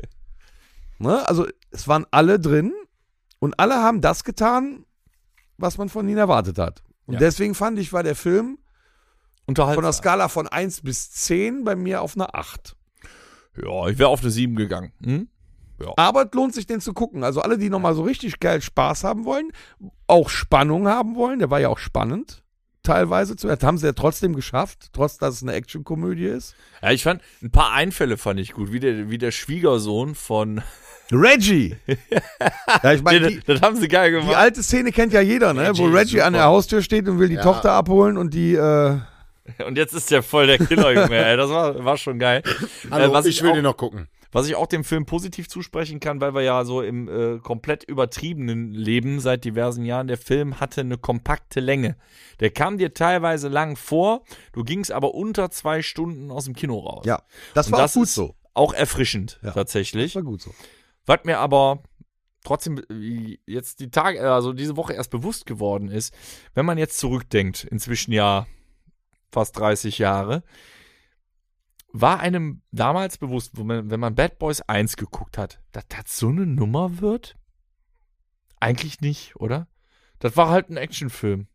Ne? Also es waren alle drin und alle haben das getan, was man von ihnen erwartet hat. Und Ja. deswegen fand ich, war der Film Unterhaltsam. von der Skala von eins bis zehn bei mir auf eine acht. Ja, ich wäre auf eine sieben gegangen. Hm? Aber es lohnt sich, den zu gucken. Also alle, die nochmal so richtig geil Spaß haben wollen, auch Spannung haben wollen, der war ja auch spannend, teilweise. Das haben sie ja trotzdem geschafft, trotz dass es eine Actionkomödie ist. Ja, ich fand, ein paar Einfälle fand ich gut, wie der, wie der Schwiegersohn von. Reggie! Ja, ich meine, das, die, das haben sie geil gemacht. die alte Szene kennt ja jeder, ne? Reggie Wo ist Reggie an der super. Haustür steht und will die Ja. Tochter abholen und die, äh, Und jetzt ist der voll der Killer, Junge. Ey, das war, war schon geil. Hallo, Äh, was ich will auch, den noch gucken. Was ich auch dem Film positiv zusprechen kann, weil wir ja so im äh, komplett übertriebenen leben seit diversen Jahren, der Film hatte eine kompakte Länge. Der kam dir teilweise lang vor, du gingst aber unter zwei Stunden aus dem Kino raus. ja, das Und war das auch gut ist so. Auch erfrischend, Ja. tatsächlich. Das war gut so. Was mir aber trotzdem äh, jetzt die Tage, also diese Woche erst bewusst geworden ist, wenn man jetzt zurückdenkt, inzwischen ja fast dreißig Jahre, war einem damals bewusst, wo man, wenn man Bad Boys eins geguckt hat, dass das so eine Nummer wird? Eigentlich nicht, oder? Das war halt ein Actionfilm.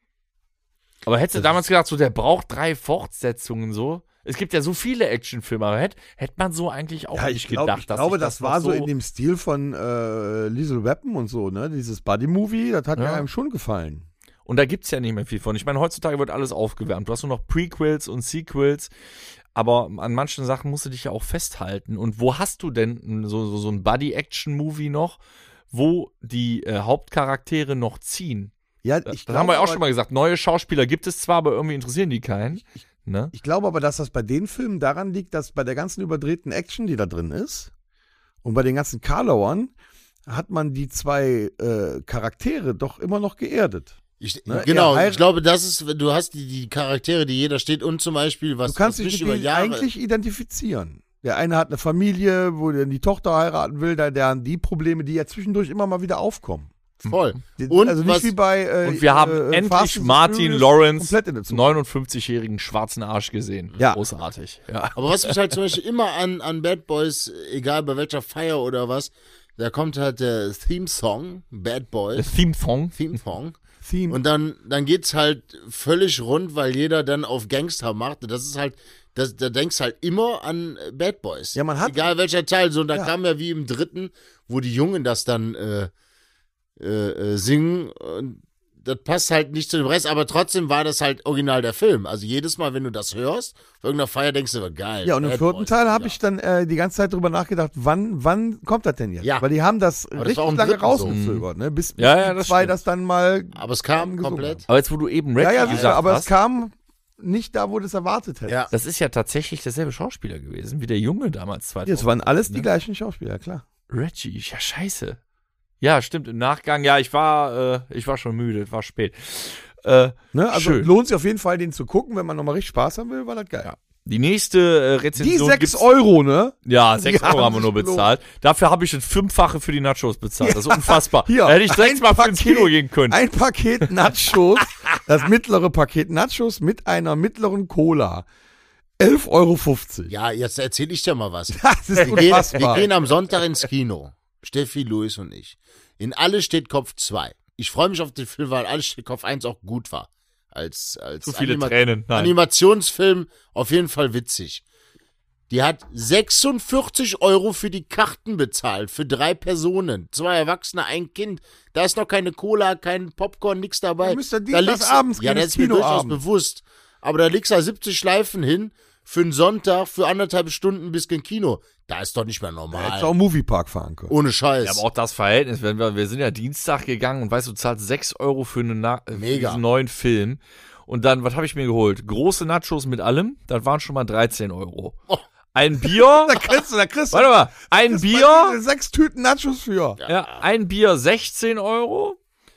Aber hättest du Das damals gedacht, so der braucht drei Fortsetzungen so? Es gibt ja so viele Actionfilme, aber hätte hätt man so eigentlich auch Ja, nicht ich, glaub, gedacht. ich dass glaube, sich das noch war so in dem Stil von äh, Lethal Weapon und so, ne? Dieses Buddy-Movie, das hat Ja. mir einem schon gefallen. Und da gibt's ja nicht mehr viel von. Ich meine, heutzutage wird alles aufgewärmt. Du hast nur noch Prequels und Sequels, aber an manchen Sachen musst du dich ja auch festhalten. Und wo hast du denn so, so, so ein Buddy-Action-Movie noch, wo die äh, Hauptcharaktere noch ziehen? Ja, Das, ich das haben wir ja auch aber- schon mal gesagt. Neue Schauspieler gibt es zwar, aber irgendwie interessieren die keinen. Ne? Ich glaube aber, dass das bei den Filmen daran liegt, dass bei der ganzen überdrehten Action, die da drin ist, und bei den ganzen Karlauern, hat man die zwei äh, Charaktere doch immer noch geerdet. Ich, Ne, genau, er heir- ich glaube, das ist, du hast die, die Charaktere, die jeder steht und zum Beispiel, was Du kannst was dich mich mit über denen Jahre. eigentlich identifizieren. Der eine hat eine Familie, wo der die Tochter heiraten will, da der haben die Probleme, die ja zwischendurch immer mal wieder aufkommen. Voll. Die- Und also nicht was- wie bei äh, Und wir haben äh, Fast endlich and Martin Furious Lawrence, komplett in der Zukunft. neunundfünfzigjährigen schwarzen Arsch gesehen. Ja. Großartig. Ja. Aber was mich halt zum Beispiel immer an, an Bad Boys, egal bei welcher Feier oder was, da kommt halt der Theme-Song, Bad Der Boys, Theme-Song. Theme-Song. Theme. Und dann, dann geht's halt völlig rund, weil jeder dann auf Gangster macht. Und das ist halt, das, da denkst halt immer an Bad Boys. Ja, man hat- Egal welcher Teil. So, und da Ja. kam ja wie im dritten, wo die Jungen das dann äh, äh, äh, singen. Und das passt halt nicht zu dem Rest, aber trotzdem war das halt original der Film. Also jedes Mal, wenn du das hörst, auf irgendeiner Feier denkst du, geil. Ja, und im Bad vierten Boys, Teil habe ja. ich dann äh, die ganze Zeit drüber nachgedacht, wann, wann kommt das denn jetzt? Ja. Weil die haben das das war richtig auch im lange dritten so. rausgezögert, ne? Bis, bis Ja, ja, die das zwei stimmt. das dann mal. Aber es kam gesungen komplett. Aber jetzt, wo du eben Reggie Ja, ja, sicher, gesagt aber hast, es kam nicht da, wo du es erwartet hättest. Ja. das ist ja tatsächlich derselbe Schauspieler gewesen, wie der Junge damals zweitausend. Das waren alles ne? die gleichen Schauspieler, klar. Reggie, ja scheiße. Ja, stimmt, im Nachgang, ja, ich war, äh, ich war schon müde, es war spät. Äh, Ne? Also Schön. lohnt sich auf jeden Fall, den zu gucken, wenn man nochmal richtig Spaß haben will, war das geil. Ja. Die nächste äh, Die Rezension sechs gibt's, Euro, ne? ja, sechs die Euro haben haben wir nur sich gelohnt. bezahlt. Dafür habe ich das Fünffache für die Nachos bezahlt. Das ist unfassbar. Hier, da hätte ich direkt ein mal für ins Paket- Kino gehen können. Ein Paket Nachos, das mittlere Paket Nachos mit einer mittleren Cola. elf Euro fünfzig. Ja, jetzt erzähle ich dir mal was. Das ist Wir gehen, wir unfassbar. gehen am Sonntag ins Kino. Steffi, Luis und ich. In Alle steht Kopf zwei. Ich freue mich auf den Film, weil Alle steht Kopf eins auch gut war. Als, als Zu viele Anima- Tränen. Nein. Animationsfilm auf jeden Fall witzig. Die hat sechsundvierzig Euro für die Karten bezahlt, für drei Personen. Zwei Erwachsene, ein Kind. Da ist noch keine Cola, kein Popcorn, nix dabei. Ihr müsst ja Da dienstags legst- abends Ja, gehen das ins ist mir durchaus Kinoabend. bewusst. Aber da legst du da siebzig Schleifen hin für einen Sonntag, für anderthalb Stunden bis ins Kino. Da ist doch nicht mehr Da hättest normal. du auch im Moviepark fahren können. Ohne Scheiß. Ja, aber auch das Verhältnis, wenn wir, wir sind ja Dienstag gegangen und weißt du, du zahlst sechs Euro für, eine Na für Mega. diesen neuen Film. Und dann, was habe ich mir geholt? Große Nachos mit allem, das waren schon mal dreizehn Euro. Oh. Ein Bier, Da kriegst du, da kriegst du warte mal, ein kriegst bei Bier, mir sechs Tüten Nachos für. ja, ein Bier sechzehn Euro.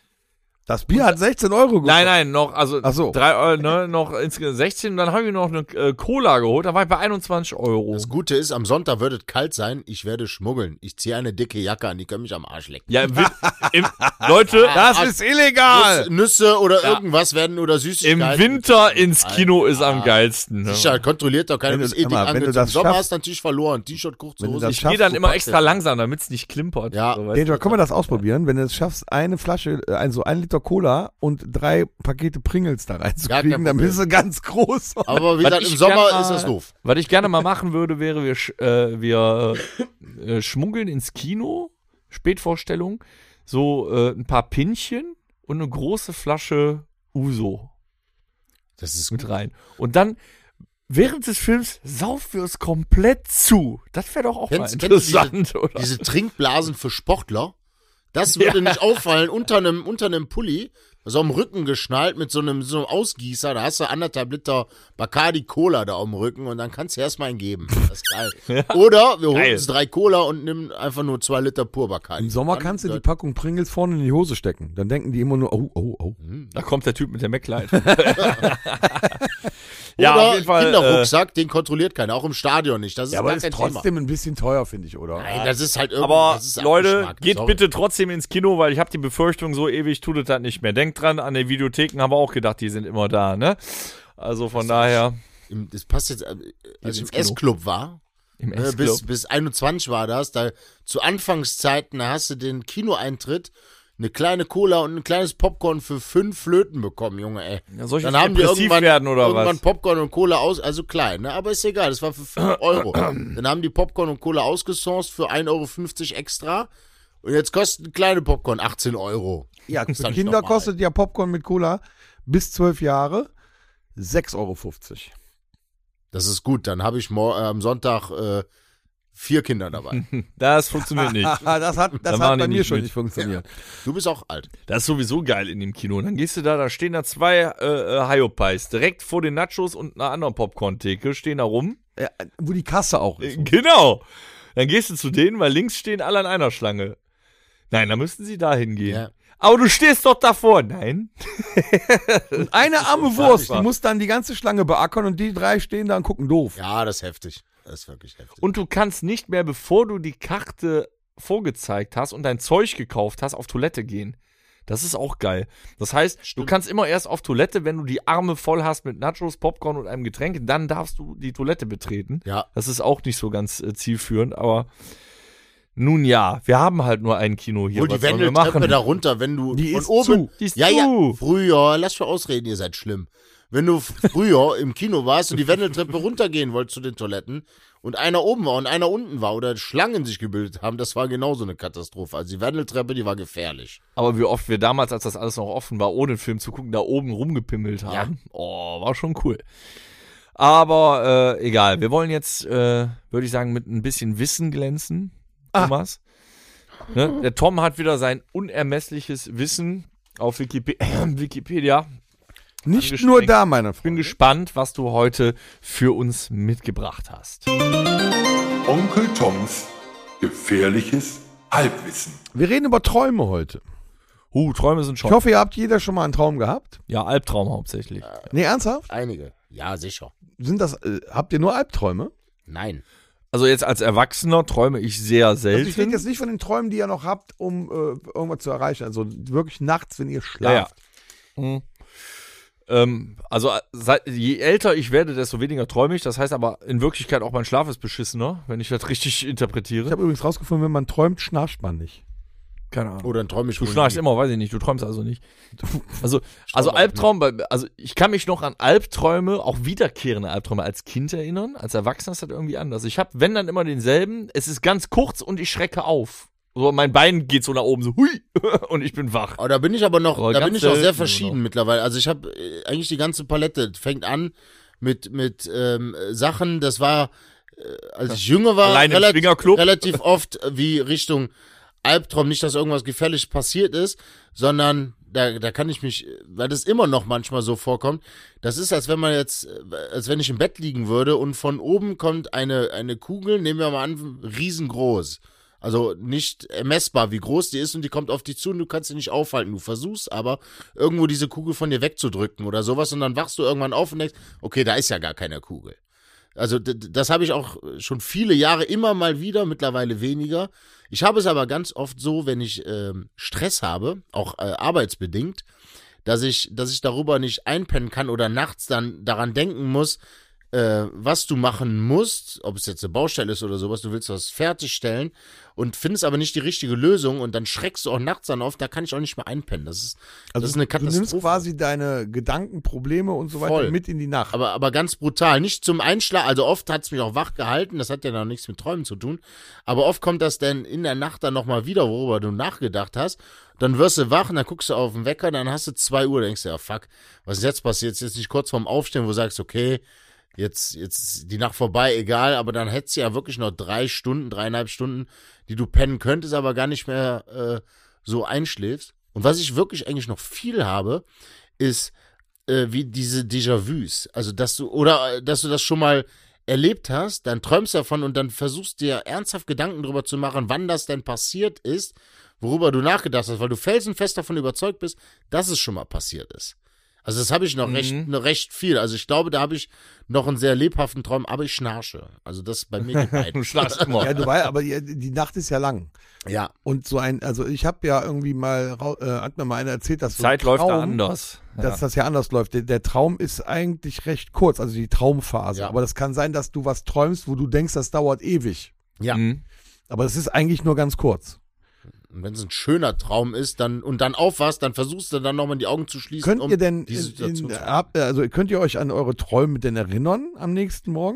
Das Bier hat sechzehn Euro gekostet. Nein, nein, noch, also Ach so. drei Euro, ne, noch insgesamt sechzehn. Und dann habe ich noch eine äh, Cola geholt, da war ich bei einundzwanzig Euro. Das Gute ist, am Sonntag wird es kalt sein. Ich werde schmuggeln. Ich ziehe eine dicke Jacke an. Die können mich am Arsch lecken. Ja, im, Win- im, Leute, Das ist illegal. Nüsse, Nüsse oder Ja. irgendwas werden oder im Süßigkeiten. Winter ins Kino ist am geilsten. Ne? Sicher, kontrolliert doch keiner. Wenn Du du- bist eh dick Emma, wenn du angezogen. das Im Sommer schaffst- hast du natürlich verloren. T-Shirt, kurze Wenn du Hose. das Ich gehe dann du immer packst extra langsam, damit es nicht klimpert. Ja. So, weißt Danger, du? können wir das ausprobieren? Wenn du es schaffst, eine Flasche, äh, also ein Liter Cola und drei Pakete Pringles da Gar kein reinzukriegen, dann Problem. bist du ganz groß. Aber wie Was gesagt, ich im Sommer gern ist das mal- doof. Was ich gerne mal machen würde, wäre, wir, sch- äh, wir äh, äh, schmuggeln ins Kino, Spätvorstellung, so äh, ein paar Pinchen und eine große Flasche Uso Das ist mit rein. Und dann während des Films saufen wir es komplett zu. Das wäre doch auch Kennst- mal kennst du interessant, oder? Diese Trinkblasen für Sportler, das würde Ja. nicht auffallen unter einem, unter einem Pulli, so am Rücken geschnallt mit so einem, so einem Ausgießer, da hast du anderthalb Liter Bacardi Cola da am Rücken und dann kannst du erstmal einen geben. Das ist geil. Oder wir holen Geil. uns drei Cola und nehmen einfach nur zwei Liter pur Bacardi. Im Sommer Dann- kannst du die dann- Packung Pringles vorne in die Hose stecken. Dann denken die immer nur, oh, oh, oh. Da kommt der Typ mit der McLeod. Oder auf jeden Fall, Kinderrucksack, den kontrolliert keiner, auch im Stadion nicht. Das ist Ja, aber gar das kein ist Thema. trotzdem ein bisschen teuer, finde ich, oder? Nein, das ist halt irgendwie. Aber das ist Leute, Abgeschmack, geht sorry. bitte trotzdem ins Kino, weil ich habe die Befürchtung, so ewig tut es das nicht mehr. Denkt dran, an den Videotheken haben wir auch gedacht, die sind immer da, ne? Also von daher, Im- Das passt jetzt, äh, als ich im ins Kino. S-Club war, im äh, S-Club. bis, bis einundzwanzig war das, da zu Anfangszeiten, da hast du den Kinoeintritt, eine kleine Cola und ein kleines Popcorn für fünf Flöten bekommen, Junge, ey. Ja, soll ich Dann jetzt haben die depressiv irgendwann, werden oder irgendwann was? Popcorn und Cola aus, also klein, ne? Aber ist egal, das war für fünf Euro. Dann haben die Popcorn und Cola ausgesourced für ein Euro fünfzig extra. Und jetzt kostet ein kleine Popcorn achtzehn Euro. Ja, ist für doch nicht Kinder normal. kostet ja Popcorn mit Cola bis zwölf Jahre sechs Euro fünfzig. Das ist gut, dann habe ich mor- äh, am Sonntag äh, vier Kinder dabei. Das funktioniert nicht. das hat, das Da hat waren bei die mir nicht schon mit. nicht funktioniert. Du bist auch alt. Das ist sowieso geil in dem Kino. Und dann gehst du da, da stehen da zwei äh, äh, Hyopies direkt vor den Nachos und einer anderen Popcorn-Theke, stehen da rum. Ja, wo die Kasse auch Äh, ist. Genau. Dann gehst du zu denen, weil links stehen alle an einer Schlange. Nein, da müssten sie da hingehen. Ja. Aber du stehst doch davor. Nein. Und eine arme Wurst, die muss dann die ganze Schlange beackern und die drei stehen da und gucken doof. Ja, das ist heftig. Das ist wirklich heftig. Und du kannst nicht mehr, bevor du die Karte vorgezeigt hast und dein Zeug gekauft hast, auf Toilette gehen. Das ist auch geil. Das heißt, du kannst immer erst auf Toilette, wenn du die Arme voll hast mit Nachos, Popcorn und einem Getränk, dann darfst du die Toilette betreten. Ja. Das ist auch nicht so ganz äh, zielführend, aber nun ja, wir haben halt nur ein Kino hier. Hol die was sollen wir Wendeltreppe machen? da runter, wenn du Die von ist oben. zu. Die ist ja, zu. ja. Früher, lass für ausreden, ihr seid schlimm. Wenn du früher im Kino warst und die Wendeltreppe runtergehen wolltest zu den Toiletten und einer oben war und einer unten war oder Schlangen sich gebildet haben, das war genauso eine Katastrophe. Also die Wendeltreppe, die war gefährlich. Aber wie oft wir damals, als das alles noch offen war, ohne den Film zu gucken, da oben rumgepimmelt haben. Oh, war schon cool. Aber äh, egal, wir wollen jetzt, äh, würde ich sagen, mit ein bisschen Wissen glänzen, Ah. Thomas. Ne? Der Tom hat wieder sein unermessliches Wissen auf Wikip Wikipedia. Nicht Angestrengt. nur da, meine Ich bin Freunde. gespannt, was du heute für uns mitgebracht hast. Onkel Toms gefährliches Halbwissen. Wir reden über Träume heute. Huh, Träume sind Ich schon. hoffe, ihr habt jeder schon mal einen Traum gehabt. Ja, Albtraum hauptsächlich. Nee, ernsthaft? Einige. Ja, sicher. Sind das, äh, habt ihr nur Albträume? Nein. Also jetzt als Erwachsener träume ich sehr Also ich rede selten. jetzt nicht von den Träumen, die ihr noch habt, um äh, irgendwas zu erreichen. Also wirklich nachts, wenn ihr Ja, ja. schlaft. Hm. Ähm, also seit, je älter ich werde, desto weniger träume ich. Das heißt aber in Wirklichkeit auch mein Schlaf ist beschissener, wenn ich das richtig interpretiere. Ich habe übrigens rausgefunden, wenn man träumt, schnarcht man nicht. Keine Ahnung. Oder dann träume ich Du wohl schnarchst nie. immer, weiß ich nicht. Du träumst also nicht. Also, also auch Albtraum, bei- also ich kann mich noch an Albträume, auch wiederkehrende Albträume als Kind erinnern. Als Erwachsener ist das irgendwie anders. Ich habe, wenn dann immer denselben, es ist ganz kurz und ich schrecke auf. So, mein Bein geht so nach oben, so hui, und ich bin wach. Oh, da bin ich aber noch, Aber da ganz bin ich auch sehr selten verschieden nur noch. mittlerweile. Also ich habe äh, eigentlich die ganze Palette. Fängt an mit mit ähm, Sachen. Das war, äh, als ich jünger war, Allein im relativ, Swingerclub. relativ oft äh, wie Richtung Albtraum. Nicht, dass irgendwas gefährlich passiert ist, sondern da, da kann ich mich, weil das immer noch manchmal so vorkommt. Das ist, als wenn man jetzt, äh, als wenn ich im Bett liegen würde und von oben kommt eine eine Kugel. Nehmen wir mal an, riesengroß. Also nicht ermessbar, wie groß die ist, und die kommt auf dich zu und du kannst sie nicht aufhalten. Du versuchst aber, irgendwo diese Kugel von dir wegzudrücken oder sowas, und dann wachst du irgendwann auf und denkst, okay, da ist ja gar keine Kugel. Also d- d- das habe ich auch schon viele Jahre immer mal wieder, mittlerweile weniger. Ich habe es aber ganz oft so, wenn ich ähm, Stress habe, auch äh, arbeitsbedingt, dass ich, dass ich darüber nicht einpennen kann oder nachts dann daran denken muss, äh, was du machen musst, ob es jetzt eine Baustelle ist oder sowas, du willst was fertigstellen und findest aber nicht die richtige Lösung, und dann schreckst du auch nachts dann auf, da kann ich auch nicht mehr einpennen. Das ist, Also das ist eine du nimmst Katastrophe. quasi deine Gedanken, Probleme und so weiter Voll. mit in die Nacht. Aber, aber ganz brutal. Nicht zum Einschlafen, also oft hat es mich auch wach gehalten, das hat ja noch nichts mit Träumen zu tun, aber oft kommt das dann in der Nacht dann nochmal wieder, worüber du nachgedacht hast. Dann wirst du wach und dann guckst du auf den Wecker, dann hast du zwei Uhr, denkst du, ja fuck, was ist jetzt passiert? Jetzt nicht kurz vorm Aufstehen, wo du sagst, okay, jetzt, jetzt ist die Nacht vorbei, egal, aber dann hättest du ja wirklich noch drei Stunden, dreieinhalb Stunden, die du pennen könntest, aber gar nicht mehr äh, so einschläfst. Und was ich wirklich eigentlich noch viel habe, ist äh, wie diese Déjà-vus. Also, dass du, oder äh, dass du das schon mal erlebt hast, dann träumst du davon und dann versuchst dir ernsthaft Gedanken darüber zu machen, wann das denn passiert ist, worüber du nachgedacht hast, weil du felsenfest davon überzeugt bist, dass es schon mal passiert ist. Also das habe ich noch Mhm. recht, noch recht viel. Also ich glaube, da habe ich noch einen sehr lebhaften Traum, aber ich schnarche. Also das ist bei mir die Du beiden. schlafst immer. Ja, du weißt, aber die, die Nacht ist ja lang. Ja, Und so ein, also ich habe ja irgendwie mal, rau- äh, hat mir mal einer erzählt, dass so Zeit ein läuft da Traum, anders. dass das ja anders läuft. Der, der Traum ist eigentlich recht kurz, also die Traumphase. Ja. Aber das kann sein, dass du was träumst, wo du denkst, das dauert ewig. ja. Mhm. Aber das ist eigentlich nur ganz kurz. Und wenn es ein schöner Traum ist, dann und dann aufwachst, dann versuchst du dann nochmal die Augen zu schließen. Könnt um ihr denn, diese in, Situation in, zu habt- also könnt ihr euch an eure Träume denn erinnern am nächsten Morgen?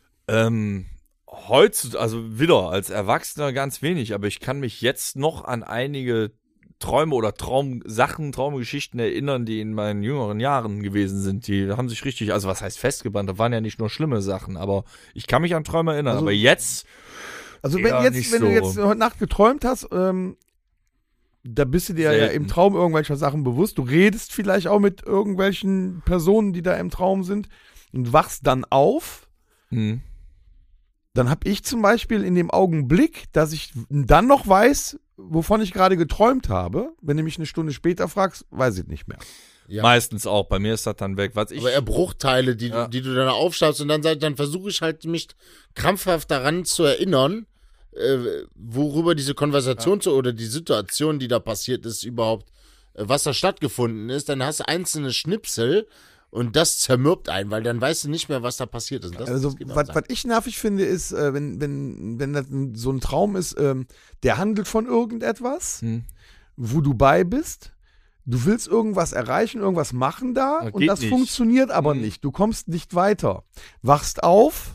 Ähm, heutzutage, also wieder als Erwachsener ganz wenig, aber ich kann mich jetzt noch an einige Träume oder Traumsachen, Traumgeschichten erinnern, die in meinen jüngeren Jahren gewesen sind. Die haben sich richtig, also was heißt festgebrannt, da waren ja nicht nur schlimme Sachen, aber ich kann mich an Träume erinnern. Also- aber jetzt, Also wenn, Ja, jetzt, nicht wenn du so. jetzt heute Nacht geträumt hast, ähm, da bist du dir ja Selten. im Traum irgendwelcher Sachen bewusst. Du redest vielleicht auch mit irgendwelchen Personen, die da im Traum sind, und wachst dann auf. hm, Dann habe ich zum Beispiel in dem Augenblick, dass ich dann noch weiß, wovon ich gerade geträumt habe. Wenn du mich eine Stunde später fragst, weiß ich nicht mehr. Ja. meistens auch, bei mir ist das dann weg. Was ich, Aber eher Bruchteile, die, Ja. du, die du dann aufschreibst, und dann, sag- dann versuche ich halt, mich krampfhaft daran zu erinnern, äh, worüber diese Konversation zu, oder die Situation, die da passiert ist, überhaupt, äh, was da stattgefunden ist. Dann hast du einzelne Schnipsel und das zermürbt einen, weil dann weißt du nicht mehr, was da passiert ist. Und Das Also das geht auch was, sein. was ich nervig finde, ist, äh, wenn, wenn, wenn das ein, so ein Traum ist, ähm, der handelt von irgendetwas, hm, wo du bei bist. Du willst irgendwas erreichen, irgendwas machen da, Das und geht das nicht. funktioniert aber Mhm. nicht. Du kommst nicht weiter. Wachst auf,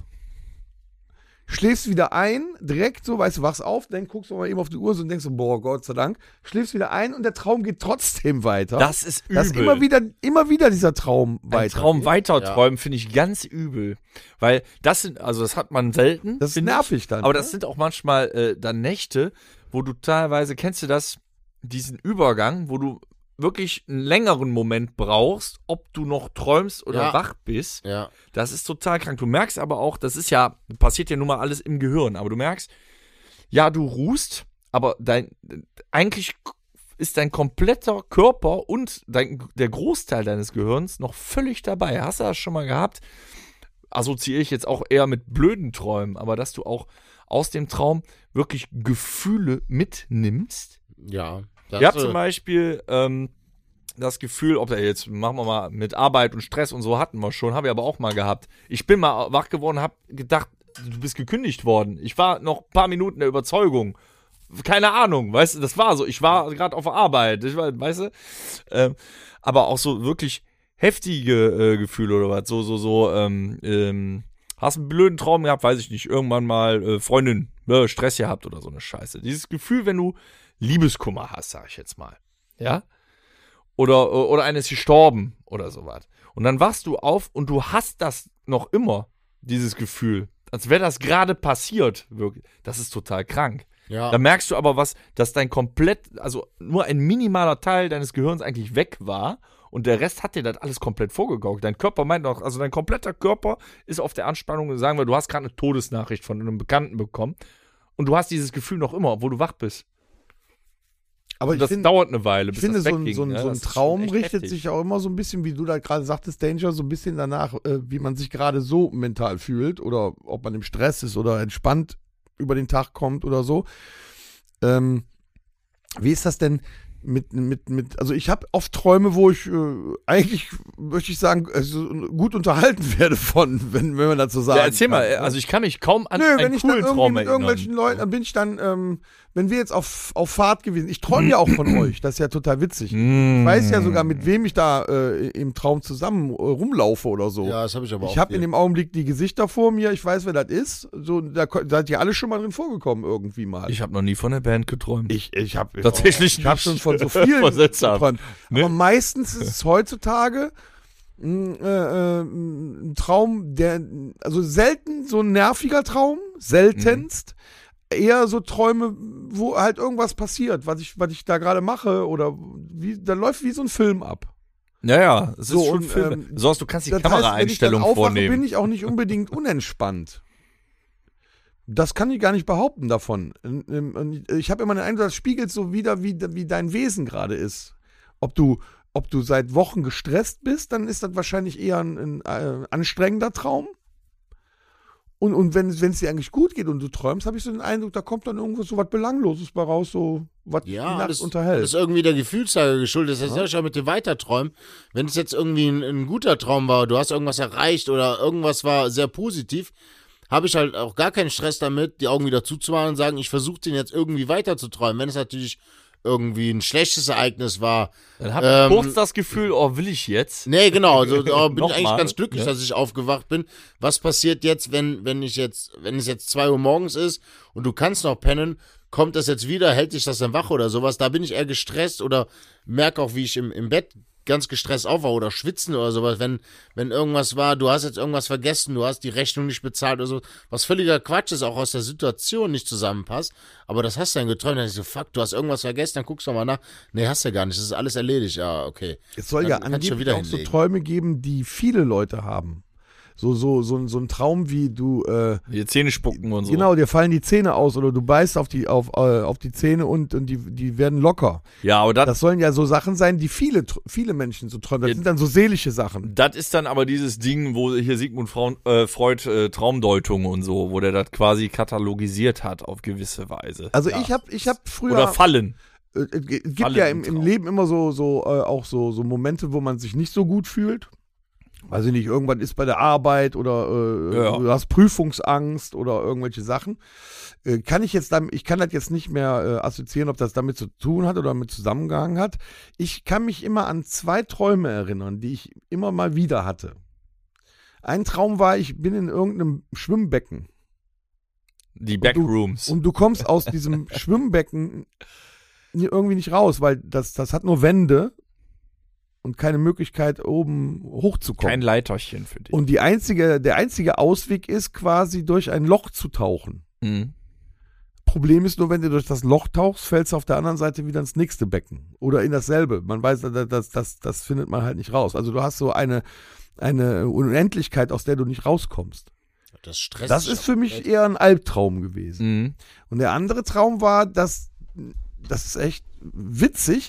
schläfst wieder ein, direkt so, weißt du, wachst auf, dann guckst du mal eben auf die Uhr so und denkst so, boah, Gott sei Dank, schläfst wieder ein und der Traum geht trotzdem weiter. das ist übel. Dass immer wieder, immer wieder dieser Traum Ein weiter. Traum weiter träumen finde ich ganz übel, weil das sind, also das hat man selten. Das ist finde ich. nervig dann. Aber ne? das sind auch manchmal äh, dann Nächte, wo du teilweise, kennst du das, diesen Übergang, wo du wirklich einen längeren Moment brauchst, ob du noch träumst oder Ja. wach bist. Ja. Das ist total krank. Du merkst aber auch, das ist ja, passiert ja nun mal alles im Gehirn, aber du merkst, ja, du ruhst, aber dein, eigentlich ist dein kompletter Körper und dein, der Großteil deines Gehirns noch völlig dabei. Hast du das schon mal gehabt? Assoziiere ich jetzt auch eher mit blöden Träumen, aber dass du auch aus dem Traum wirklich Gefühle mitnimmst. Ja. Das, Ja, äh, zum Beispiel, ähm, das Gefühl, ob er jetzt, machen wir mal mit Arbeit und Stress und so hatten wir schon, habe ich aber auch mal gehabt. Ich bin mal wach geworden, habe gedacht, du bist gekündigt worden. Ich war noch ein paar Minuten der Überzeugung. Keine Ahnung, weißt du, das war so. Ich war gerade auf der Arbeit, ich war, weißt du. Ähm, aber auch so wirklich heftige äh, Gefühle oder was. So, so, so, ähm, ähm, hast einen blöden Traum gehabt, weiß ich nicht, irgendwann mal äh, Freundin, äh, Stress gehabt oder so eine Scheiße. Dieses Gefühl, wenn du Liebeskummer hast, sag ich jetzt mal. Ja? Oder, oder einer ist gestorben oder sowas. Und dann wachst du auf und du hast das noch immer, dieses Gefühl. Als wäre das gerade passiert. Wirklich. Das ist total krank. Ja. Da merkst du aber was, dass dein komplett, also nur ein minimaler Teil deines Gehirns eigentlich weg war und der Rest hat dir das alles komplett vorgegaukelt. Dein Körper meint noch, also dein kompletter Körper ist auf der Anspannung, sagen wir, du hast gerade eine Todesnachricht von einem Bekannten bekommen und du hast dieses Gefühl noch immer, obwohl du wach bist. Aber ich das find, dauert eine Weile, bis ich finde, das so ein, wegging. so ein, ja, so ein das ist Traum schon echt richtet heftig. sich auch immer so ein bisschen, wie du da gerade sagtest, Danger, so ein bisschen danach, äh, wie man sich gerade so mental fühlt oder ob man im Stress ist oder entspannt über den Tag kommt oder so. Ähm, wie ist das denn mit, mit, mit, also ich habe oft Träume, wo ich äh, eigentlich, möchte ich sagen, also gut unterhalten werde von, wenn, wenn man dazu sagen Ja, erzähl kann, mal, ne? also ich kann mich kaum an Nö, einen wenn ich dann coolen irgendwie Traum mit erinnern. irgendwelchen Leuten, dann bin ich dann, ähm, wenn wir jetzt auf, auf Fahrt gewesen, ich träume ja auch von euch, das ist ja total witzig. Mm. Ich weiß ja sogar, mit wem ich da äh, im Traum zusammen äh, rumlaufe oder so. Ja, das habe ich aber auch. Ich habe viel. in dem Augenblick die Gesichter vor mir, ich weiß, wer das ist. So, da ko- seid ihr alle schon mal drin vorgekommen irgendwie mal. Ich habe noch nie von der Band geträumt. ich, ich habe Tatsächlich ich habe nicht. schon von so vielen Von seltsam. geträumt. Ne? Aber meistens ist es heutzutage ein, äh, äh, ein Traum, der, also selten so ein nerviger Traum, seltenst. Mhm. Eher so Träume, wo halt irgendwas passiert, was ich, was ich da gerade mache oder wie, da läuft wie so ein Film ab. Ja, ja, es So, ist schon und, Filme. ähm, so hast du kannst die Das heißt, wenn ich dann Kameraeinstellung aufwache, vornehmen. bin ich auch nicht unbedingt unentspannt. Das kann ich gar nicht behaupten davon. Ich habe immer den Eindruck, das spiegelt so wieder, wie, wie dein Wesen gerade ist. Ob du, ob du seit Wochen gestresst bist, dann ist das wahrscheinlich eher ein, ein äh, anstrengender Traum. Und, und wenn es dir eigentlich gut geht und du träumst, habe ich so den Eindruck, da kommt dann irgendwo so was Belangloses bei raus, so was die Ja, Nacht das, unterhält. das ist irgendwie der Gefühlslage geschuldet. Das heißt ja auch mit dem Weiterträumen. Wenn es jetzt irgendwie ein, ein guter Traum war, du hast irgendwas erreicht oder irgendwas war sehr positiv, habe ich halt auch gar keinen Stress damit, die Augen wieder zuzumachen und sagen, ich versuche den jetzt irgendwie weiter zu träumen. Wenn es natürlich irgendwie ein schlechtes Ereignis war. Dann hab ähm, ich kurz das Gefühl, oh, will ich jetzt? Nee, genau, also da bin ich Nochmal, eigentlich ganz glücklich, ja. dass ich aufgewacht bin. Was passiert jetzt, wenn, wenn ich jetzt, wenn es jetzt zwei Uhr morgens ist und du kannst noch pennen, kommt das jetzt wieder, hält dich das dann wach oder sowas? Da bin ich eher gestresst oder merke auch, wie ich im, im Bett ganz gestresst aufwache oder schwitzen oder sowas, wenn, wenn irgendwas war, du hast jetzt irgendwas vergessen, du hast die Rechnung nicht bezahlt oder so, was völliger Quatsch ist, auch aus der Situation nicht zusammenpasst, aber das hast du dann geträumt, dann ich so, fuck, du hast irgendwas vergessen, dann guckst du mal nach, nee, hast du gar nicht, das ist alles erledigt, ja, okay. Es soll Dann ja kannst du angeblich wieder auch so hinlegen. Träume geben, die viele Leute haben. So, so, so, ein- so ein Traum wie du, äh, Die Zähne spucken und so. genau, dir fallen die Zähne aus oder du beißt auf die, auf, äh, auf die Zähne und, und die, die werden locker. Ja, aber das, Das sollen ja so Sachen sein, die viele, tr- viele Menschen so träumen. Das Ja. sind dann so seelische Sachen. das ist dann aber dieses Ding, wo hier Sigmund Fraun, äh, Freud äh, Traumdeutung und so, wo der das quasi katalogisiert hat auf gewisse Weise. Also ja. ich habe ich hab früher, Oder Fallen. äh, es gibt Fallen ja im im, im Traum. Leben immer so, so äh, auch so, so Momente, wo man sich nicht so gut fühlt. Weiß ich nicht, irgendwann ist bei der Arbeit oder äh, Ja. du hast Prüfungsangst oder irgendwelche Sachen. Äh, kann ich jetzt dann, ich kann das jetzt nicht mehr äh, assoziieren, ob das damit zu tun hat oder damit zusammengehangen hat. Ich kann mich immer an zwei Träume erinnern, die ich immer mal wieder hatte. Ein Traum war, ich bin in irgendeinem Schwimmbecken Die Backrooms. und du kommst aus diesem Schwimmbecken irgendwie nicht raus, weil das, das hat nur Wände und keine Möglichkeit, oben hochzukommen. Kein Leiterchen für dich. Und die einzige, der einzige Ausweg ist quasi durch ein Loch zu tauchen. Mhm. Problem ist nur, wenn du durch das Loch tauchst, fällst du auf der anderen Seite wieder ins nächste Becken. Oder in dasselbe. Man weiß, das, das, das, das findet man halt nicht raus. Also du hast so eine, eine Unendlichkeit, aus der du nicht rauskommst. Das stresst Das dich ist auch. für mich eher ein Albtraum gewesen. Mhm. Und der andere Traum war, dass, das ist echt witzig,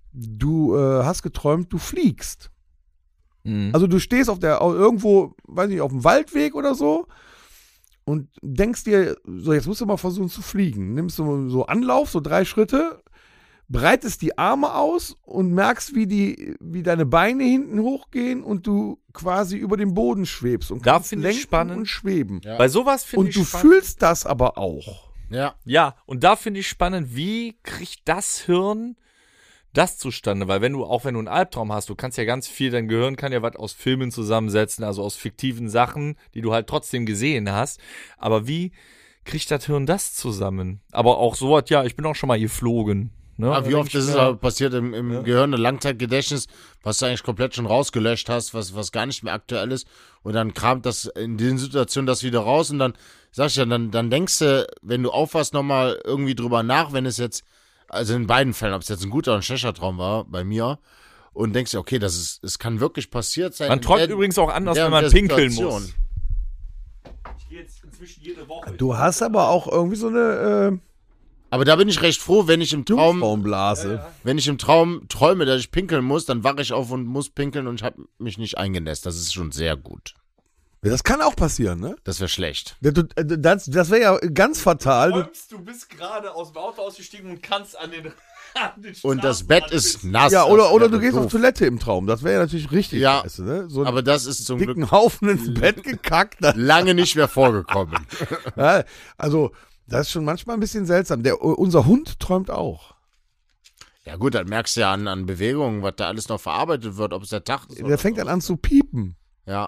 du äh, hast geträumt, du fliegst. Mhm. Also du stehst auf der, irgendwo, weiß nicht, auf dem Waldweg oder so und denkst dir, so jetzt musst du mal versuchen zu fliegen. Nimmst du so Anlauf, so drei Schritte, breitest die Arme aus und merkst, wie die, wie deine Beine hinten hochgehen und du quasi über dem Boden schwebst und Da kannst finde ich lenken spannend. und schweben. Ja. Bei sowas finde Und ich du spannend. fühlst das aber auch. Ja. Ja, und da finde ich spannend, wie kriegt das Hirn das zustande? Weil wenn du, auch wenn du einen Albtraum hast, du kannst ja ganz viel, dein Gehirn kann ja was aus Filmen zusammensetzen, also aus fiktiven Sachen, die du halt trotzdem gesehen hast. Aber wie kriegt das Hirn das zusammen? Aber auch so was, ja, ich bin auch schon mal geflogen. Ne? Ja, Da wie denk oft ich ist es mir, halt passiert im, im Gehirn, ein Langzeitgedächtnis, was du eigentlich komplett schon rausgelöscht hast, was, was gar nicht mehr aktuell ist. Und dann kramt das in den Situationen das wieder raus und dann, sag ich ja, dann, dann denkst du, wenn du aufwachst, nochmal irgendwie drüber nach, wenn es jetzt, also in beiden Fällen, ob es jetzt ein guter oder ein schlechter Traum war, bei mir, und denkst du, okay, das ist, es kann wirklich passiert sein. Man in träumt der- übrigens auch anders, der wenn und man der pinkeln Situation. muss. Ich gehe jetzt inzwischen jede Woche. Du hast aber auch irgendwie so eine Aber da bin ich recht froh, wenn ich im äh, Traum, Jungfrauenblase. wenn ich im Traum träume, dass ich pinkeln muss, dann wache ich auf und muss pinkeln und ich habe mich nicht eingenässt. Das ist schon sehr gut. Ja, das kann auch passieren, ne? Das wäre schlecht. Das, das, das wäre ja ganz fatal. Du, Träumst, du bist gerade aus dem Auto ausgestiegen und kannst an den, an den Und das Straßenrand Bett ist pissen. nass. ja, das oder, oder wäre du gehst auf doof. Toilette im Traum. Das wäre ja natürlich richtig Ja, scheiße, ne? So einen Aber das ist zum Glück dicken Haufen ins Bett gekackt. Das, lange nicht mehr vorgekommen. ja, also, das ist schon manchmal ein bisschen seltsam. Der, unser Hund träumt auch. Ja gut, dann merkst du ja an, an Bewegungen, was da alles noch verarbeitet wird, ob es der Tag ist. Der oder fängt so. dann an zu piepen. Ja,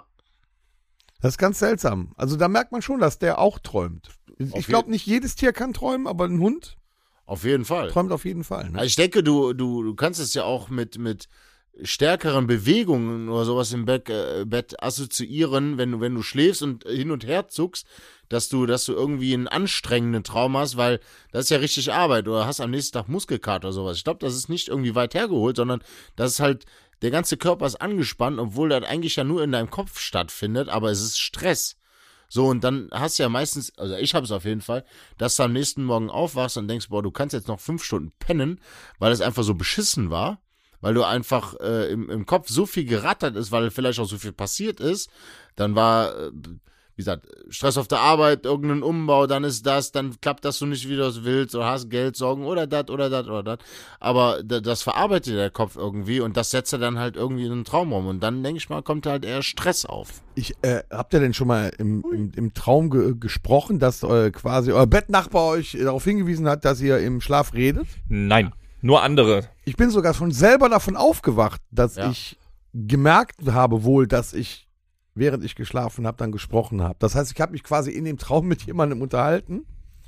Das ist ganz seltsam. Also da merkt man schon, dass der auch träumt. Ich Auf glaube, jeden- nicht jedes Tier kann träumen, aber ein Hund auf jeden Fall. träumt auf jeden Fall. Ne? Also ich denke, du, du, du kannst es ja auch mit, mit stärkeren Bewegungen oder sowas im Bett, äh, Bett assoziieren, wenn du, wenn du schläfst und hin und her zuckst, dass du, dass du irgendwie einen anstrengenden Traum hast, weil das ist ja richtig Arbeit oder hast am nächsten Tag Muskelkater oder sowas. Ich glaube, das ist nicht irgendwie weit hergeholt, sondern das ist halt, der ganze Körper ist angespannt, obwohl das eigentlich ja nur in deinem Kopf stattfindet, aber es ist Stress. So, und dann hast du ja meistens, also ich habe es auf jeden Fall, dass du am nächsten Morgen aufwachst und denkst, boah, du kannst jetzt noch fünf Stunden pennen, weil es einfach so beschissen war, weil du einfach äh, im, im Kopf so viel gerattert ist, weil vielleicht auch so viel passiert ist. Dann war, äh, wie gesagt, Stress auf der Arbeit, irgendein Umbau, dann ist das, dann klappt das so nicht, wie du es willst, oder hast Geldsorgen oder das oder das oder das. Aber d- das verarbeitet der Kopf irgendwie und das setzt er dann halt irgendwie in einen Traum um. Und dann, denke ich mal, kommt halt eher Stress auf. Ich, äh, habt ihr denn schon mal im, im, im Traum ge gesprochen, dass äh, quasi euer Bettnachbar euch äh, darauf hingewiesen hat, dass ihr im Schlaf redet? Nein, nur andere. Ich bin sogar schon selber davon aufgewacht, dass Ja. ich gemerkt habe wohl, dass ich, während ich geschlafen habe, dann gesprochen habe. Das heißt, ich habe mich quasi in dem Traum mit jemandem unterhalten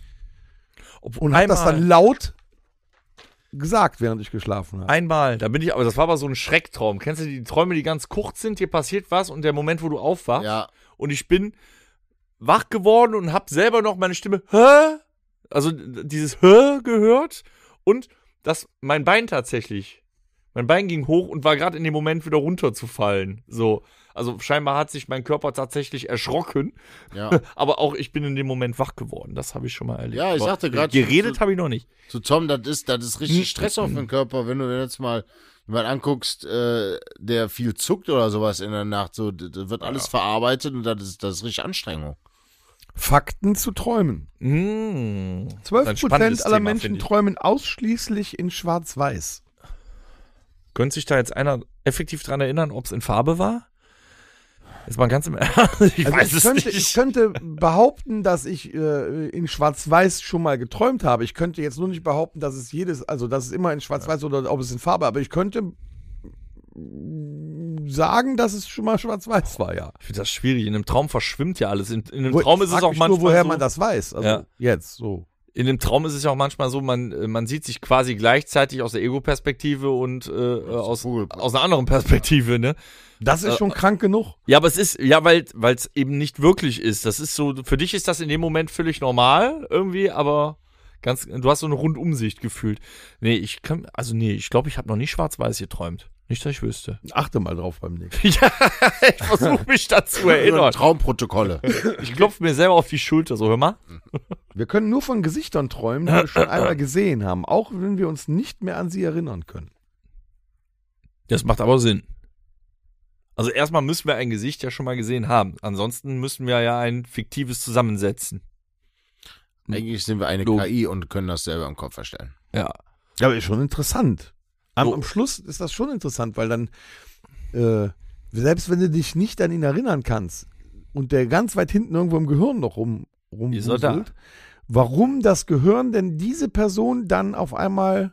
und habe das dann laut gesagt, während ich geschlafen habe. Einmal, da bin ich, aber das war aber so ein Schrecktraum. Kennst du die Träume, die ganz kurz sind? Dir passiert was und der Moment, wo du aufwachst. Ja, Und ich bin wach geworden und hab selber noch meine Stimme, hä? Also d- dieses hä gehört und das, mein Bein tatsächlich, mein Bein ging hoch und war gerade in dem Moment wieder runterzufallen. So, also scheinbar hat sich mein Körper tatsächlich erschrocken, ja. aber auch ich bin in dem Moment wach geworden. Das habe ich schon mal erlebt. Ja, ich Aber sagte gerade, geredet so- habe ich noch nicht. So, Tom, das ist, das ist Hm. richtig Stress auf den Körper, wenn du jetzt mal jemand anguckst, äh, der viel zuckt oder sowas in der Nacht, so, das das wird alles verarbeitet und das ist, das ist richtig Anstrengung. Fakten zu träumen. Mmh. zwölf Ein Prozent spannendes aller Thema, Menschen finde ich. träumen ausschließlich in Schwarz-Weiß. Könnte sich da jetzt einer effektiv dran erinnern, ob es in Farbe war? Jetzt mal ganz im Ernst. Ich Also weiß ich, es könnte, ich nicht. könnte behaupten, dass ich äh, in Schwarz-Weiß schon mal geträumt habe. Ich könnte jetzt nur nicht behaupten, dass es jedes, also dass es immer in Schwarz-Weiß oder ob es in Farbe, aber ich könnte mm, sagen, dass es schon mal Schwarz-Weiß war, ja. Ich finde das schwierig. In einem Traum verschwimmt ja alles. In, in einem Wo- Traum ich ist es frag auch mich manchmal nur, woher so, man das weiß. Also Ja. jetzt, so. In dem Traum ist es ja auch manchmal so, man, äh, man sieht sich quasi gleichzeitig aus der Ego-Perspektive und äh, äh, aus, Vogel- aus einer anderen Perspektive, ne? Das ist Äh, schon krank genug. Ja, aber es ist, ja, weil es eben nicht wirklich ist. Das ist so, für dich ist das in dem Moment völlig normal irgendwie, aber ganz, du hast so eine Rundumsicht gefühlt. Nee, ich kann, also nee, ich glaube, ich habe noch nie schwarz-weiß geträumt. Nicht, dass ich wüsste. Achte mal drauf beim nächsten. Ja, ich versuche mich da zu erinnern. Traumprotokolle. Ich klopfe mir selber auf die Schulter, so hör mal. Wir können nur von Gesichtern träumen, die wir schon einmal gesehen haben, auch wenn wir uns nicht mehr an sie erinnern können. Das macht aber Sinn. Also erstmal müssen wir ein Gesicht ja schon mal gesehen haben. Ansonsten müssen wir ja ein fiktives zusammensetzen. Eigentlich sind wir eine Logisch. K I und können das selber im Kopf erstellen. Ja. Ja, aber ist schon interessant. Am, So. am Schluss ist das schon interessant, weil dann, äh, selbst wenn du dich nicht an ihn erinnern kannst und der ganz weit hinten irgendwo im Gehirn noch rum, Ist er da? rumwuselt, warum das Gehirn denn diese Person dann auf einmal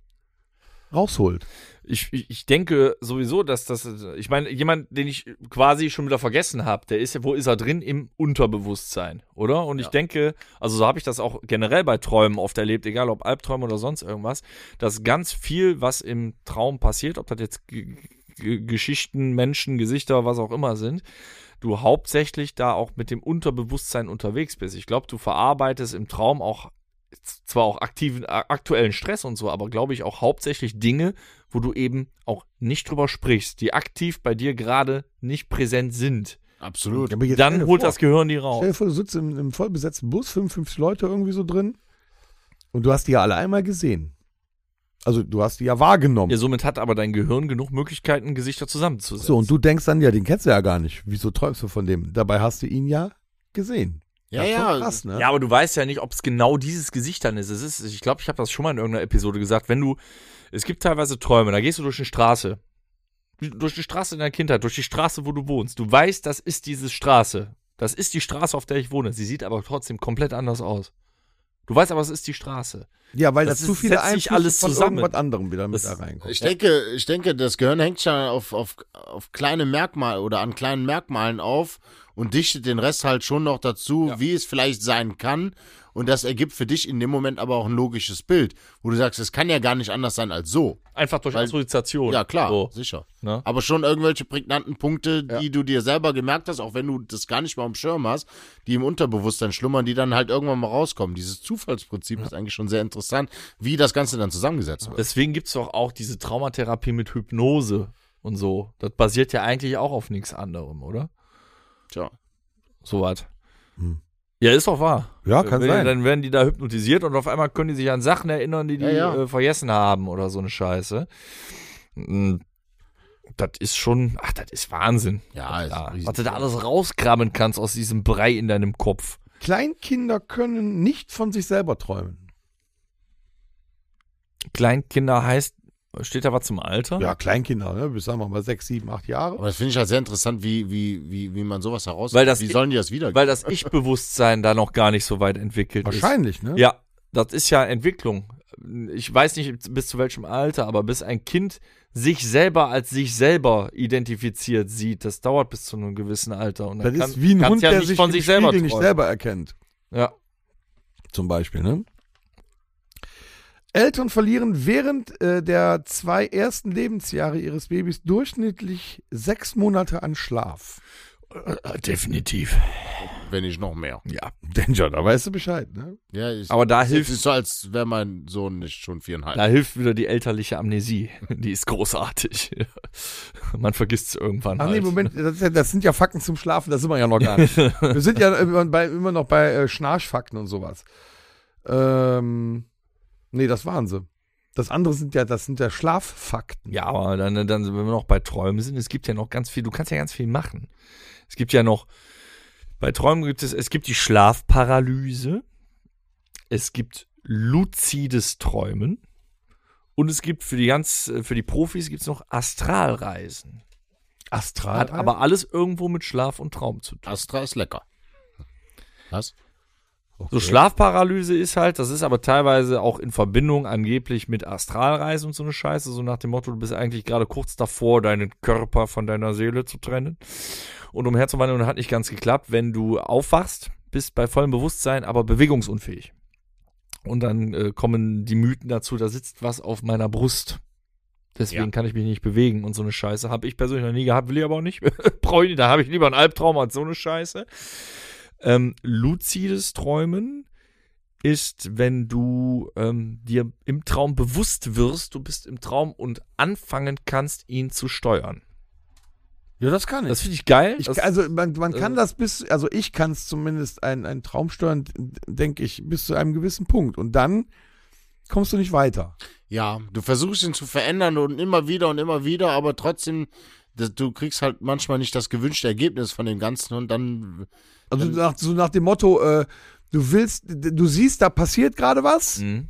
rausholt. Ich, ich, ich denke sowieso, dass das, ich meine, jemand, den ich quasi schon wieder vergessen habe, der ist ja, wo ist er drin? Im Unterbewusstsein, oder? Und ich Ja. denke, also so habe ich das auch generell bei Träumen oft erlebt, egal ob Albträume oder sonst irgendwas, dass ganz viel, was im Traum passiert, ob das jetzt G G Geschichten, Menschen, Gesichter, was auch immer sind, du hauptsächlich da auch mit dem Unterbewusstsein unterwegs bist. Ich glaube, du verarbeitest im Traum auch zwar auch aktiven, aktuellen Stress und so, aber glaube ich auch hauptsächlich Dinge, wo du eben auch nicht drüber sprichst, die aktiv bei dir gerade nicht präsent sind. Absolut. Aber jetzt stell Dann dir holt vor, das Gehirn die Stell raus. dir vor, du sitzt im, im vollbesetzten Bus, fünfundfünfzig Leute irgendwie so drin und du hast die ja alle einmal gesehen. Also du hast die ja wahrgenommen. Ja, somit hat aber dein Gehirn genug Möglichkeiten, Gesichter zusammenzusetzen. So, und du denkst dann, ja, den kennst du ja gar nicht. Wieso träumst du von dem? Dabei hast du ihn ja gesehen. Ja, Das ist ja. schon krass, ne? Ja, aber du weißt ja nicht, ob es genau dieses Gesicht dann ist. Es ist, ich glaube, ich habe das schon mal in irgendeiner Episode gesagt, wenn du, es gibt teilweise Träume, da gehst du durch eine Straße, durch die Straße in deiner Kindheit, durch die Straße, wo du wohnst. Du weißt, das ist diese Straße. Das ist die Straße, auf der ich wohne. Sie sieht aber trotzdem komplett anders aus. Du weißt aber, es ist die Straße. Ja, weil Das das zu ist- viele setzt sich Einflüsse alles von zusammen. irgendwas anderem wieder mit Das- da reinkommen. Ich denke, ich denke, das Gehirn hängt schon auf, auf, auf kleine Merkmale oder an kleinen Merkmalen auf und dichtet den Rest halt schon noch dazu, Ja. wie es vielleicht sein kann. Und das ergibt für dich in dem Moment aber auch ein logisches Bild, wo du sagst, es kann ja gar nicht anders sein als so. Einfach durch Weil- Assoziation. Ja, klar, So, sicher. ne? Aber schon irgendwelche prägnanten Punkte, Ja. die du dir selber gemerkt hast, auch wenn du das gar nicht mal am Schirm hast, die im Unterbewusstsein schlummern, die dann halt irgendwann mal rauskommen. Dieses Zufallsprinzip ist eigentlich schon sehr interessant, wie das Ganze dann zusammengesetzt wird. Deswegen gibt es doch auch diese Traumatherapie mit Hypnose und so. Das basiert ja eigentlich auch auf nichts anderem, oder? Tja. Sowas. Hm. Ja, ist doch wahr. Ja, kann Wenn- sein. Dann werden die da hypnotisiert und auf einmal können die sich an Sachen erinnern, die die Ja, ja. Äh, vergessen haben oder so eine Scheiße. Mm, Das ist schon, ach, das ist Wahnsinn. Ja, ist Ja, riesig. was du da alles rauskramen kannst aus diesem Brei in deinem Kopf. Kleinkinder können nicht von sich selber träumen. Kleinkinder heißt, steht da was zum Alter? Ja, Kleinkinder, ne? Bis sagen wir mal sechs, sieben, acht Jahre. Aber das finde ich halt sehr interessant, wie, wie, wie, wie man sowas herausfindet. Weil das- wie sollen die das wieder? Weil das Ich-Bewusstsein da noch gar nicht so weit entwickelt Wahrscheinlich, ne? ist. Ja, das ist ja Entwicklung. Ich weiß nicht bis zu welchem Alter, aber bis ein Kind sich selber als sich selber identifiziert sieht, das dauert bis zu einem gewissen Alter. Und Das dann kann, ist wie ein kann's Hund, ja der nicht sich von im sich selber Spiegel nicht träumen. selber erkennt. Ja. Zum Beispiel, ne? Eltern verlieren während äh, der zwei ersten Lebensjahre ihres Babys durchschnittlich sechs Monate an Schlaf. Äh, Definitiv. Wenn nicht noch mehr. Ja. Danger, da weißt du Bescheid, ne? Ja, ich, Aber da es hilft, ist so, als wäre mein Sohn nicht schon viereinhalb. da hilft wieder die elterliche Amnesie. Die ist großartig. Man vergisst es irgendwann. Ach nee, halt. Moment, das, ist ja, das sind ja Fakten zum Schlafen, das sind wir ja noch gar nicht. Wir sind ja immer, bei, immer noch bei äh, Schnarchfakten und sowas. Ähm, nee, das waren sie. Das andere sind ja, das sind ja Schlaffakten. Ja, aber dann, dann, wenn wir noch bei Träumen sind, es gibt ja noch ganz viel, du kannst ja ganz viel machen. Es gibt ja noch, bei Träumen gibt es, es gibt die Schlafparalyse, es gibt luzides Träumen und es gibt für die ganz, für die Profis gibt es noch Astralreisen. Astral. Hat aber alles irgendwo mit Schlaf und Traum zu tun. Astra ist lecker. Was? So Schlafparalyse ist halt, das ist aber teilweise auch in Verbindung angeblich mit Astralreisen und so eine Scheiße, so nach dem Motto, du bist eigentlich gerade kurz davor, deinen Körper von deiner Seele zu trennen. Und umherzuwandeln hat nicht ganz geklappt, wenn du aufwachst, bist bei vollem Bewusstsein, aber bewegungsunfähig. Und dann äh, kommen die Mythen dazu, da sitzt was auf meiner Brust. Deswegen Ja. kann ich mich nicht bewegen und so eine Scheiße. Habe ich persönlich noch nie gehabt, will ich aber auch nicht. Brauche ich nicht, da habe ich lieber einen Albtraum als so eine Scheiße. Ähm, luzides Träumen ist, wenn du ähm, dir im Traum bewusst wirst, du bist im Traum und anfangen kannst, ihn zu steuern. Ja, das kann ich. Das finde ich geil. Ich, das, also man, man kann äh, das bis, also ich kann es zumindest ein, ein Traum steuern, denke ich, bis zu einem gewissen Punkt. Und dann kommst du nicht weiter. Ja, du versuchst ihn zu verändern und immer wieder und immer wieder, aber trotzdem, das, du kriegst halt manchmal nicht das gewünschte Ergebnis von dem Ganzen und dann, Also nach, so nach dem Motto, äh, du willst, du siehst, da passiert gerade was Mhm.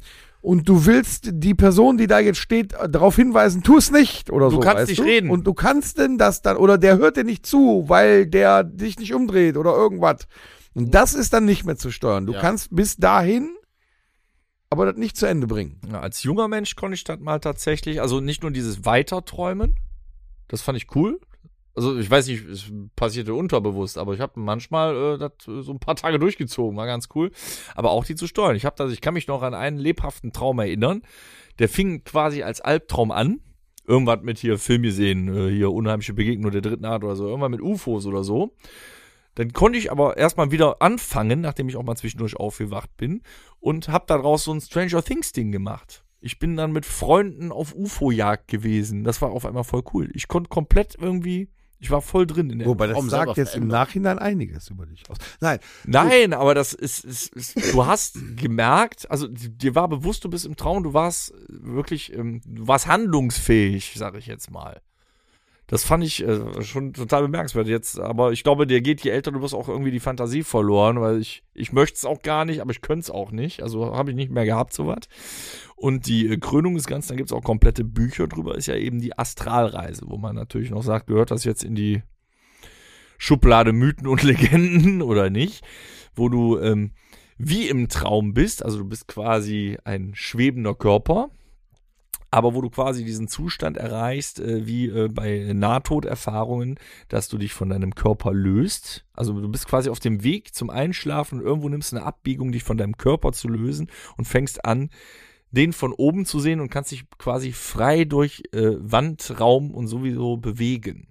und du willst die Person, die da jetzt steht, darauf hinweisen, tu es nicht oder Du so. kannst weißt nicht du? reden. Und du kannst denn das dann, oder der hört dir nicht zu, weil der dich nicht umdreht oder irgendwas. Und das ist dann nicht mehr zu steuern. Du Ja. kannst bis dahin, aber das nicht zu Ende bringen. Ja, als junger Mensch konnte ich das mal tatsächlich, also nicht nur dieses Weiterträumen, das fand ich cool. Also ich weiß nicht, es passierte unterbewusst, aber ich habe manchmal äh, das so ein paar Tage durchgezogen, war ganz cool. Aber auch die zu steuern. Ich habe das, ich kann mich noch an einen lebhaften Traum erinnern. Der fing quasi als Albtraum an. Irgendwas mit hier Film gesehen, äh, hier unheimliche Begegnung der dritten Art oder so, irgendwann mit U F Os oder so. Dann konnte ich aber erstmal wieder anfangen, nachdem ich auch mal zwischendurch aufgewacht bin und habe daraus so ein Stranger Things Ding gemacht. Ich bin dann mit Freunden auf U F O-Jagd gewesen. Das war auf einmal voll cool. Ich konnte komplett irgendwie, ich war voll drin in der. Wobei das Traum sagt selber jetzt im verändert. Nachhinein einiges über dich aus. Nein, Nein, aber das ist, ist, ist, du hast gemerkt, also dir war bewusst, du bist im Traum, du warst wirklich, ähm, du warst handlungsfähig, sag ich jetzt mal. Das fand ich äh, schon total bemerkenswert jetzt, aber ich glaube, dir geht, je älter du wirst, auch irgendwie die Fantasie verloren, weil ich, ich möchte es auch gar nicht, aber ich könnte es auch nicht, also habe ich nicht mehr gehabt, sowas. Und die äh, Krönung des Ganzen, da gibt es auch komplette Bücher drüber, ist ja eben die Astralreise, wo man natürlich noch sagt, gehört das jetzt in die Schublade Mythen und Legenden oder nicht, wo du ähm, wie im Traum bist, also du bist quasi ein schwebender Körper, aber wo du quasi diesen Zustand erreichst, äh, wie äh, bei Nahtoderfahrungen, dass du dich von deinem Körper löst. Also du bist quasi auf dem Weg zum Einschlafen und irgendwo nimmst du eine Abbiegung, dich von deinem Körper zu lösen und fängst an, den von oben zu sehen und kannst dich quasi frei durch äh, Wand, Raum und sowieso bewegen.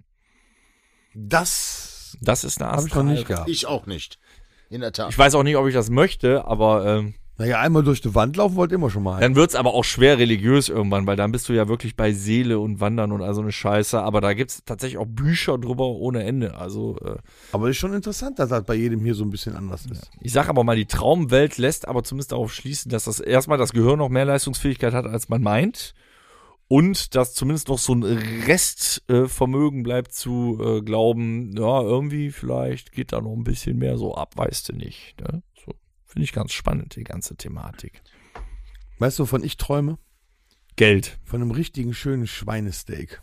das Das ist eine habe ich noch Astral. nicht gehabt. Ich auch nicht. In der Tat. Ich weiß auch nicht, ob ich das möchte, aber ähm, Naja, einmal durch die Wand laufen wollte immer schon mal. dann wird's aber auch schwer religiös irgendwann, weil dann bist du ja wirklich bei Seele und Wandern und all so eine Scheiße. Aber da gibt's tatsächlich auch Bücher drüber ohne Ende. Also äh, Aber ist schon interessant, dass das bei jedem hier so ein bisschen anders ist. ich sag aber mal, die Traumwelt lässt aber zumindest darauf schließen, dass das erstmal das Gehirn noch mehr Leistungsfähigkeit hat, als man meint. Und dass zumindest noch so ein Restvermögen äh, Vermögen bleibt zu äh, glauben, ja, irgendwie vielleicht geht da noch ein bisschen mehr so ab, weißt du nicht. Ne? So, finde ich ganz spannend, die ganze Thematik. Weißt du, wovon ich träume? Geld. Von einem richtigen schönen Schweinesteak.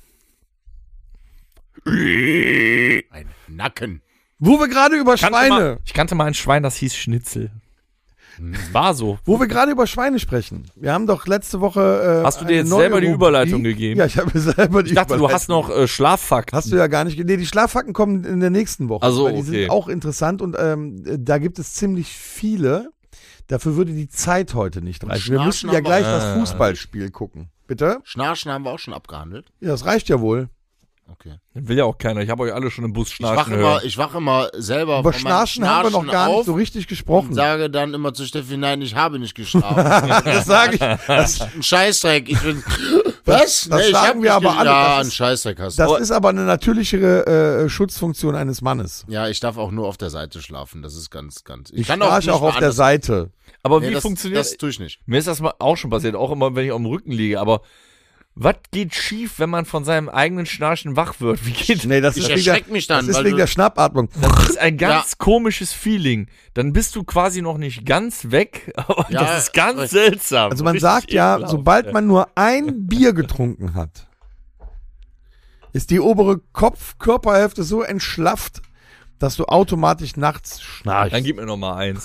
Ein Nacken. Wo wir gerade über kannte Schweine, Mal, ich kannte mal ein Schwein, das hieß Schnitzel. Das war so. wo wir gerade über Schweine sprechen. Wir haben doch letzte Woche. Äh, Hast du dir eine jetzt neue selber die Rubrik- Überleitung gegeben? Ja, ich habe mir selber die Ich dachte, du Überleitung hast noch äh, Schlaffakten. Hast du ja gar nicht. Nee, die Schlaffakten kommen in der nächsten Woche. Ach so, weil die okay. sind auch interessant und ähm, da gibt es ziemlich viele. Dafür würde die Zeit heute nicht reichen. Wir Schnarchen müssen ja haben wir gleich auch. das Fußballspiel gucken. Bitte? Schnarchen haben wir auch schon abgehandelt. Ja, das reicht ja wohl. Okay. Will ja auch keiner. Ich habe euch alle schon im Bus Ich wache schnarchen immer, hören. ich wach immer selber Über von meinem Schnarchen haben wir noch gar nicht auf so richtig und gesprochen. sage dann immer zu Steffi, nein, ich habe nicht geschlafen. Das sage ich. Das, Ein Scheißdreck. Ich bin, was? das nee, ich sagen hab wir nicht aber ge- alle, Ja, das ein ist- Scheißdreck hast du. das ist aber eine natürlichere äh, Schutzfunktion eines Mannes. Ja, ich darf auch nur auf der Seite schlafen. Das ist ganz, ganz. Ich kann schnarche nicht auch mal auf der anders- Seite. Aber Nee, wie das, funktioniert das tue ich nicht. Mir ist das mal auch schon passiert, auch immer, wenn ich auf dem Rücken liege. Aber was geht schief, wenn man von seinem eigenen Schnarchen wach wird? Wie geht Nee, das Ich ist wegen erschreck der, mich dann, das ist weil wegen du- der Schnappatmung. Das ist ein ganz komisches Feeling. Dann bist du quasi noch nicht ganz weg, aber Ja, das ist ganz aber- seltsam. Also man Richtig sagt ja, ekelhaft, sobald ey. man nur ein Bier getrunken hat, ist die obere Kopf-Körperhälfte so entschlafft, dass du automatisch nachts schnarchst. Dann gib mir noch mal eins.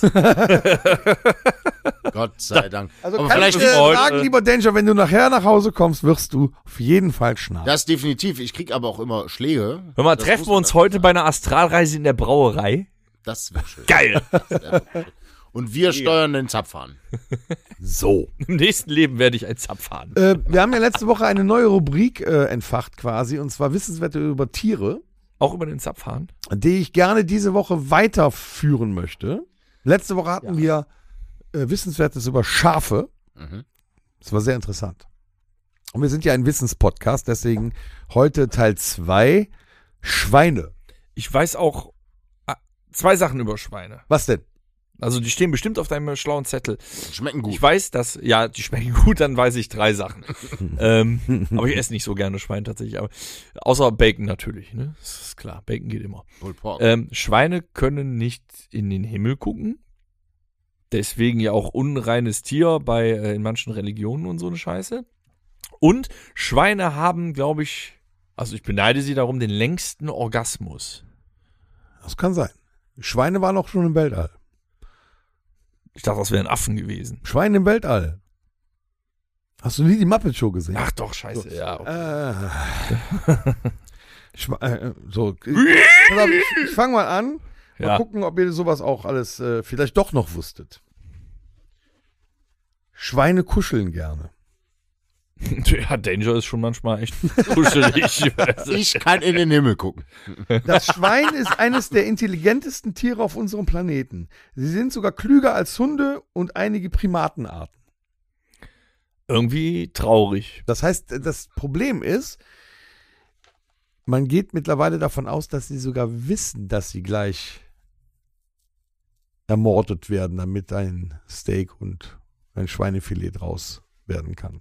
Gott sei Dank. Also Aber kann vielleicht ich dir heute- sagen, lieber Danger, wenn du nachher nach Hause kommst, wirst du auf jeden Fall schnarchen. das definitiv. Ich krieg aber auch immer Schläge. Hör mal, Das treffen muss wir man uns dazu heute sagen. bei einer Astralreise in der Brauerei? Das wäre schön. Geil. Und wir steuern den Zapfhahn. So. Im nächsten Leben werde ich ein Zapfhahn. Äh, wir haben ja letzte Woche eine neue Rubrik äh, entfacht quasi, und zwar Wissenswerte über Tiere, Auch über den Zapfhahn? die ich gerne diese Woche weiterführen möchte. Letzte Woche hatten wir äh, Wissenswertes über Schafe. Mhm. Das war sehr interessant. Und wir sind ja ein Wissenspodcast, deswegen heute Teil zwei, Schweine. Ich weiß auch ah, zwei Sachen über Schweine. Was denn? Also die stehen bestimmt auf deinem schlauen Zettel. Schmecken gut. Ich weiß, dass, ja, die schmecken gut, dann weiß ich drei Sachen. ähm, aber ich esse nicht so gerne Schwein tatsächlich. Aber, außer Bacon natürlich, ne? Das ist klar, Bacon geht immer. Pulled Pork. Ähm, Schweine können nicht in den Himmel gucken. Deswegen ja auch unreines Tier bei äh, in manchen Religionen und so eine Scheiße. Und Schweine haben, glaube ich, also ich beneide sie darum, den längsten Orgasmus. Das kann sein. Schweine waren auch schon im Weltall. Ich dachte, das wären Affen gewesen. Schweine im Weltall. Hast du nie die Muppet Show gesehen? Ach doch, scheiße. Ja, okay. Äh. Schwe- äh, so. Pass auf, ich ich fange mal an. Mal Ja. gucken, ob ihr sowas auch alles äh, vielleicht doch noch wusstet. Schweine kuscheln gerne. Ja, Danger ist schon manchmal echt kuschelig. Ich kann in den Himmel gucken. Das Schwein ist eines der intelligentesten Tiere auf unserem Planeten. Sie sind sogar klüger als Hunde und einige Primatenarten. Irgendwie traurig. Das heißt, das Problem ist, man geht mittlerweile davon aus, dass sie sogar wissen, dass sie gleich ermordet werden, damit ein Steak und ein Schweinefilet draus werden kann.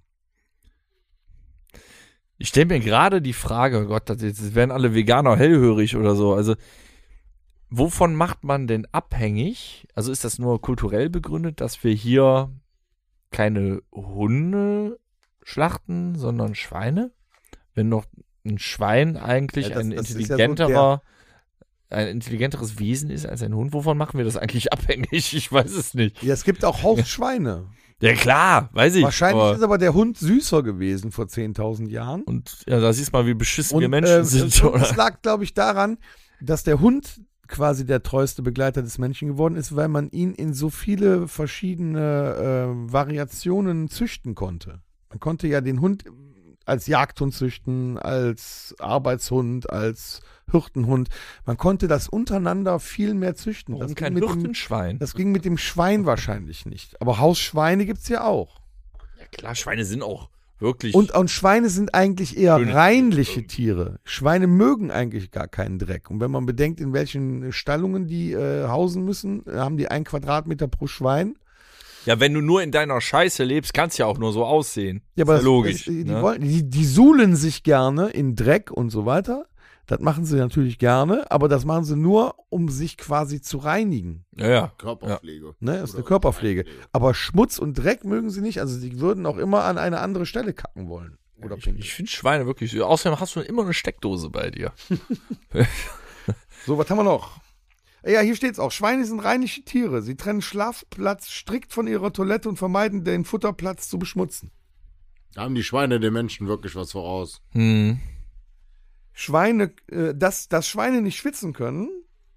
Ich stelle mir gerade die Frage, oh Gott, das, jetzt werden alle Veganer hellhörig oder so. Also, wovon macht man denn abhängig? Also ist das nur kulturell begründet, dass wir hier keine Hunde schlachten, sondern Schweine? Wenn doch ein Schwein eigentlich Ja, das- ein das ist ja so intelligenterer, ein intelligenteres Wesen ist als ein Hund, wovon machen wir das eigentlich abhängig? Ich weiß es nicht. Ja, es gibt auch Hausschweine. Ja klar, weiß ich. Wahrscheinlich aber, ist aber der Hund süßer gewesen vor zehntausend Jahren. und ja, da siehst du mal, wie beschissen wir Und, Menschen äh, sind. und Oder? es lag, glaube ich, daran, dass der Hund quasi der treueste Begleiter des Menschen geworden ist, weil man ihn in so viele verschiedene äh, Variationen züchten konnte. Man konnte ja den Hund als Jagdhund züchten, als Arbeitshund, als Hirtenhund. Man konnte das untereinander viel mehr züchten. Warum das kein ging mit dem, Hirtenschwein? das ging mit dem Schwein wahrscheinlich nicht. Aber Hausschweine gibt's ja auch. Ja klar, Schweine sind auch wirklich. Und, und Schweine sind eigentlich eher Schöne reinliche Tiere. Tiere. Schweine mögen eigentlich gar keinen Dreck. Und wenn man bedenkt, in welchen Stallungen die äh, hausen müssen, äh, haben die ein Quadratmeter pro Schwein. ja, wenn du nur in deiner Scheiße lebst, kannst ja auch nur so aussehen. Ja, Ist aber ja das- logisch. das, die, ne? wollen, die, die suhlen sich gerne in Dreck und so weiter. Das machen sie natürlich gerne, aber das machen sie nur, um sich quasi zu reinigen. ja, ja. Körperpflege. Ne? Das ist eine Oder Körperpflege. Pflege. Aber Schmutz und Dreck mögen sie nicht. Also sie würden auch immer an eine andere Stelle kacken wollen. Oder Ich, pinkeln. ich finde Schweine wirklich süß. Außerdem hast du immer eine Steckdose bei dir. So, was haben wir noch? Ja, hier steht's auch. Schweine sind reinliche Tiere. Sie trennen Schlafplatz strikt von ihrer Toilette und vermeiden, den Futterplatz zu beschmutzen. Da haben die Schweine den Menschen wirklich was voraus. Hm. Schweine, äh, dass, dass Schweine nicht schwitzen können,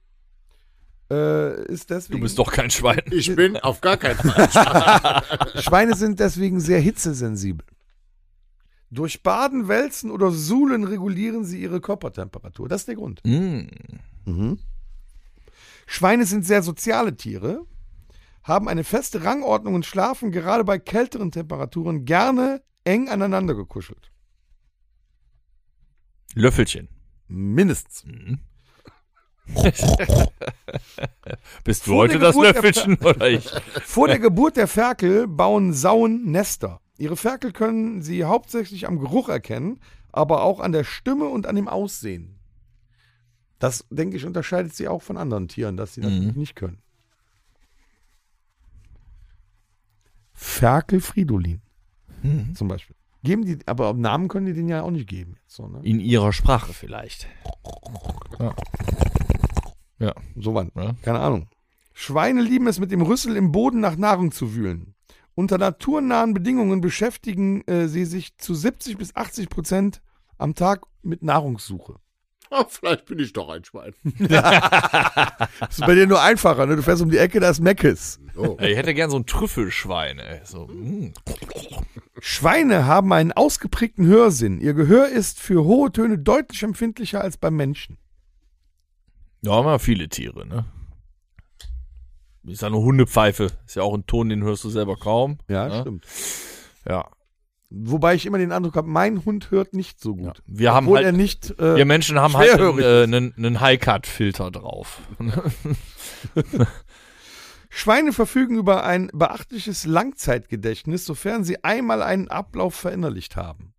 äh, ist deswegen. Du bist doch kein Schwein. Ich bin auf gar keinen Fall. Schweine sind deswegen sehr hitzesensibel. Durch Baden, Wälzen oder Suhlen regulieren sie ihre Körpertemperatur. Das ist der Grund. Hm. Mhm. Schweine sind sehr soziale Tiere, haben eine feste Rangordnung und schlafen gerade bei kälteren Temperaturen gerne eng aneinander gekuschelt. Löffelchen. Mindestens. Bist du Vor heute der das Geburt der Löffelchen oder ich? Vor der Geburt der Ferkel bauen Sauen Nester. Ihre Ferkel können sie hauptsächlich am Geruch erkennen, aber auch an der Stimme und an dem Aussehen. Das, denke ich, unterscheidet sie auch von anderen Tieren, dass sie das Mhm. nicht können. Ferkel Fridolin Mhm. zum Beispiel. Geben die, aber Namen können die den ja auch nicht geben. Jetzt so, ne? In ihrer Sprache vielleicht. So wann? Ja. Keine Ahnung. Schweine lieben es, mit dem Rüssel im Boden nach Nahrung zu wühlen. Unter naturnahen Bedingungen beschäftigen äh, sie sich zu siebzig bis achtzig Prozent am Tag mit Nahrungssuche. Oh, vielleicht bin ich doch ein Schwein. Das ist bei dir nur einfacher, ne? Du fährst um die Ecke, da ist Meckes. Oh. Ich hätte gern so ein Trüffelschwein, ey. So, mm. Schweine haben einen ausgeprägten Hörsinn. Ihr Gehör ist für hohe Töne deutlich empfindlicher als beim Menschen. Ja, haben wir viele Tiere, ne? Ist ja eine Hundepfeife. Ist ja auch ein Ton, den hörst du selber kaum. Ja, Ja. stimmt. Ja. Wobei ich immer den Eindruck habe, mein Hund hört nicht so gut. Ja. Wir haben Obwohl halt, er nicht. Äh, wir Menschen haben halt schwerhörig einen, äh, einen, einen High-Cut-Filter drauf. Schweine verfügen über ein beachtliches Langzeitgedächtnis, sofern sie einmal einen Ablauf verinnerlicht haben.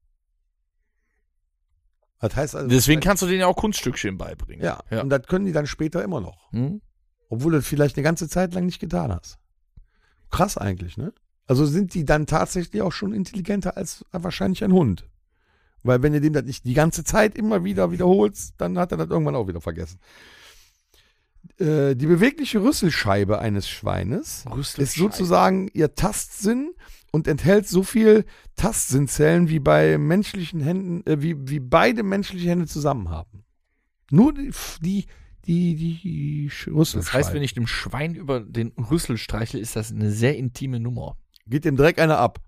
Das heißt also. Deswegen kannst du denen ja auch Kunststückchen beibringen. Ja, ja. und das können die dann später immer noch. Hm? Obwohl du das vielleicht eine ganze Zeit lang nicht getan hast. Krass eigentlich, ne? Also sind die dann tatsächlich auch schon intelligenter als wahrscheinlich ein Hund. Weil wenn ihr dem das nicht die ganze Zeit immer wieder wiederholst, dann hat er das irgendwann auch wieder vergessen. Äh, die bewegliche Rüsselscheibe eines Schweines ist sozusagen ihr Tastsinn und enthält so viel Tastsinnzellen wie bei menschlichen Händen, äh, wie, wie beide menschliche Hände zusammen haben. Nur die, die, die, die Rüsselscheibe. Das heißt, wenn ich dem Schwein über den Rüssel streichle, ist das eine sehr intime Nummer. Geht dem Dreck einer ab.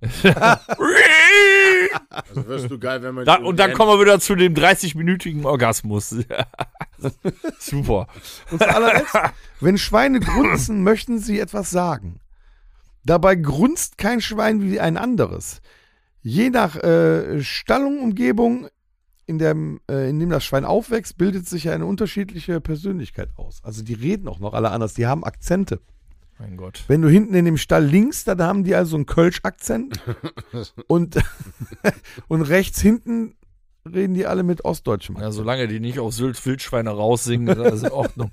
Also wirst du geil, wenn man. Da, und dann kommen wir wieder zu dem dreißig-minütigen Orgasmus. Super. Und zu allerletzt, wenn Schweine grunzen, möchten sie etwas sagen. Dabei grunzt kein Schwein wie ein anderes. Je nach äh, Stallung, Umgebung, in, dem, äh, in dem das Schwein aufwächst, bildet sich eine unterschiedliche Persönlichkeit aus. Also die reden auch noch alle anders, die haben Akzente. Mein Gott. Wenn du hinten in dem Stall links, da haben die also einen Kölsch-Akzent und, und rechts hinten reden die alle mit ostdeutschem Ja, Akzent. solange die nicht auf Sylt Wildschweine raussingen, ist alles in Ordnung.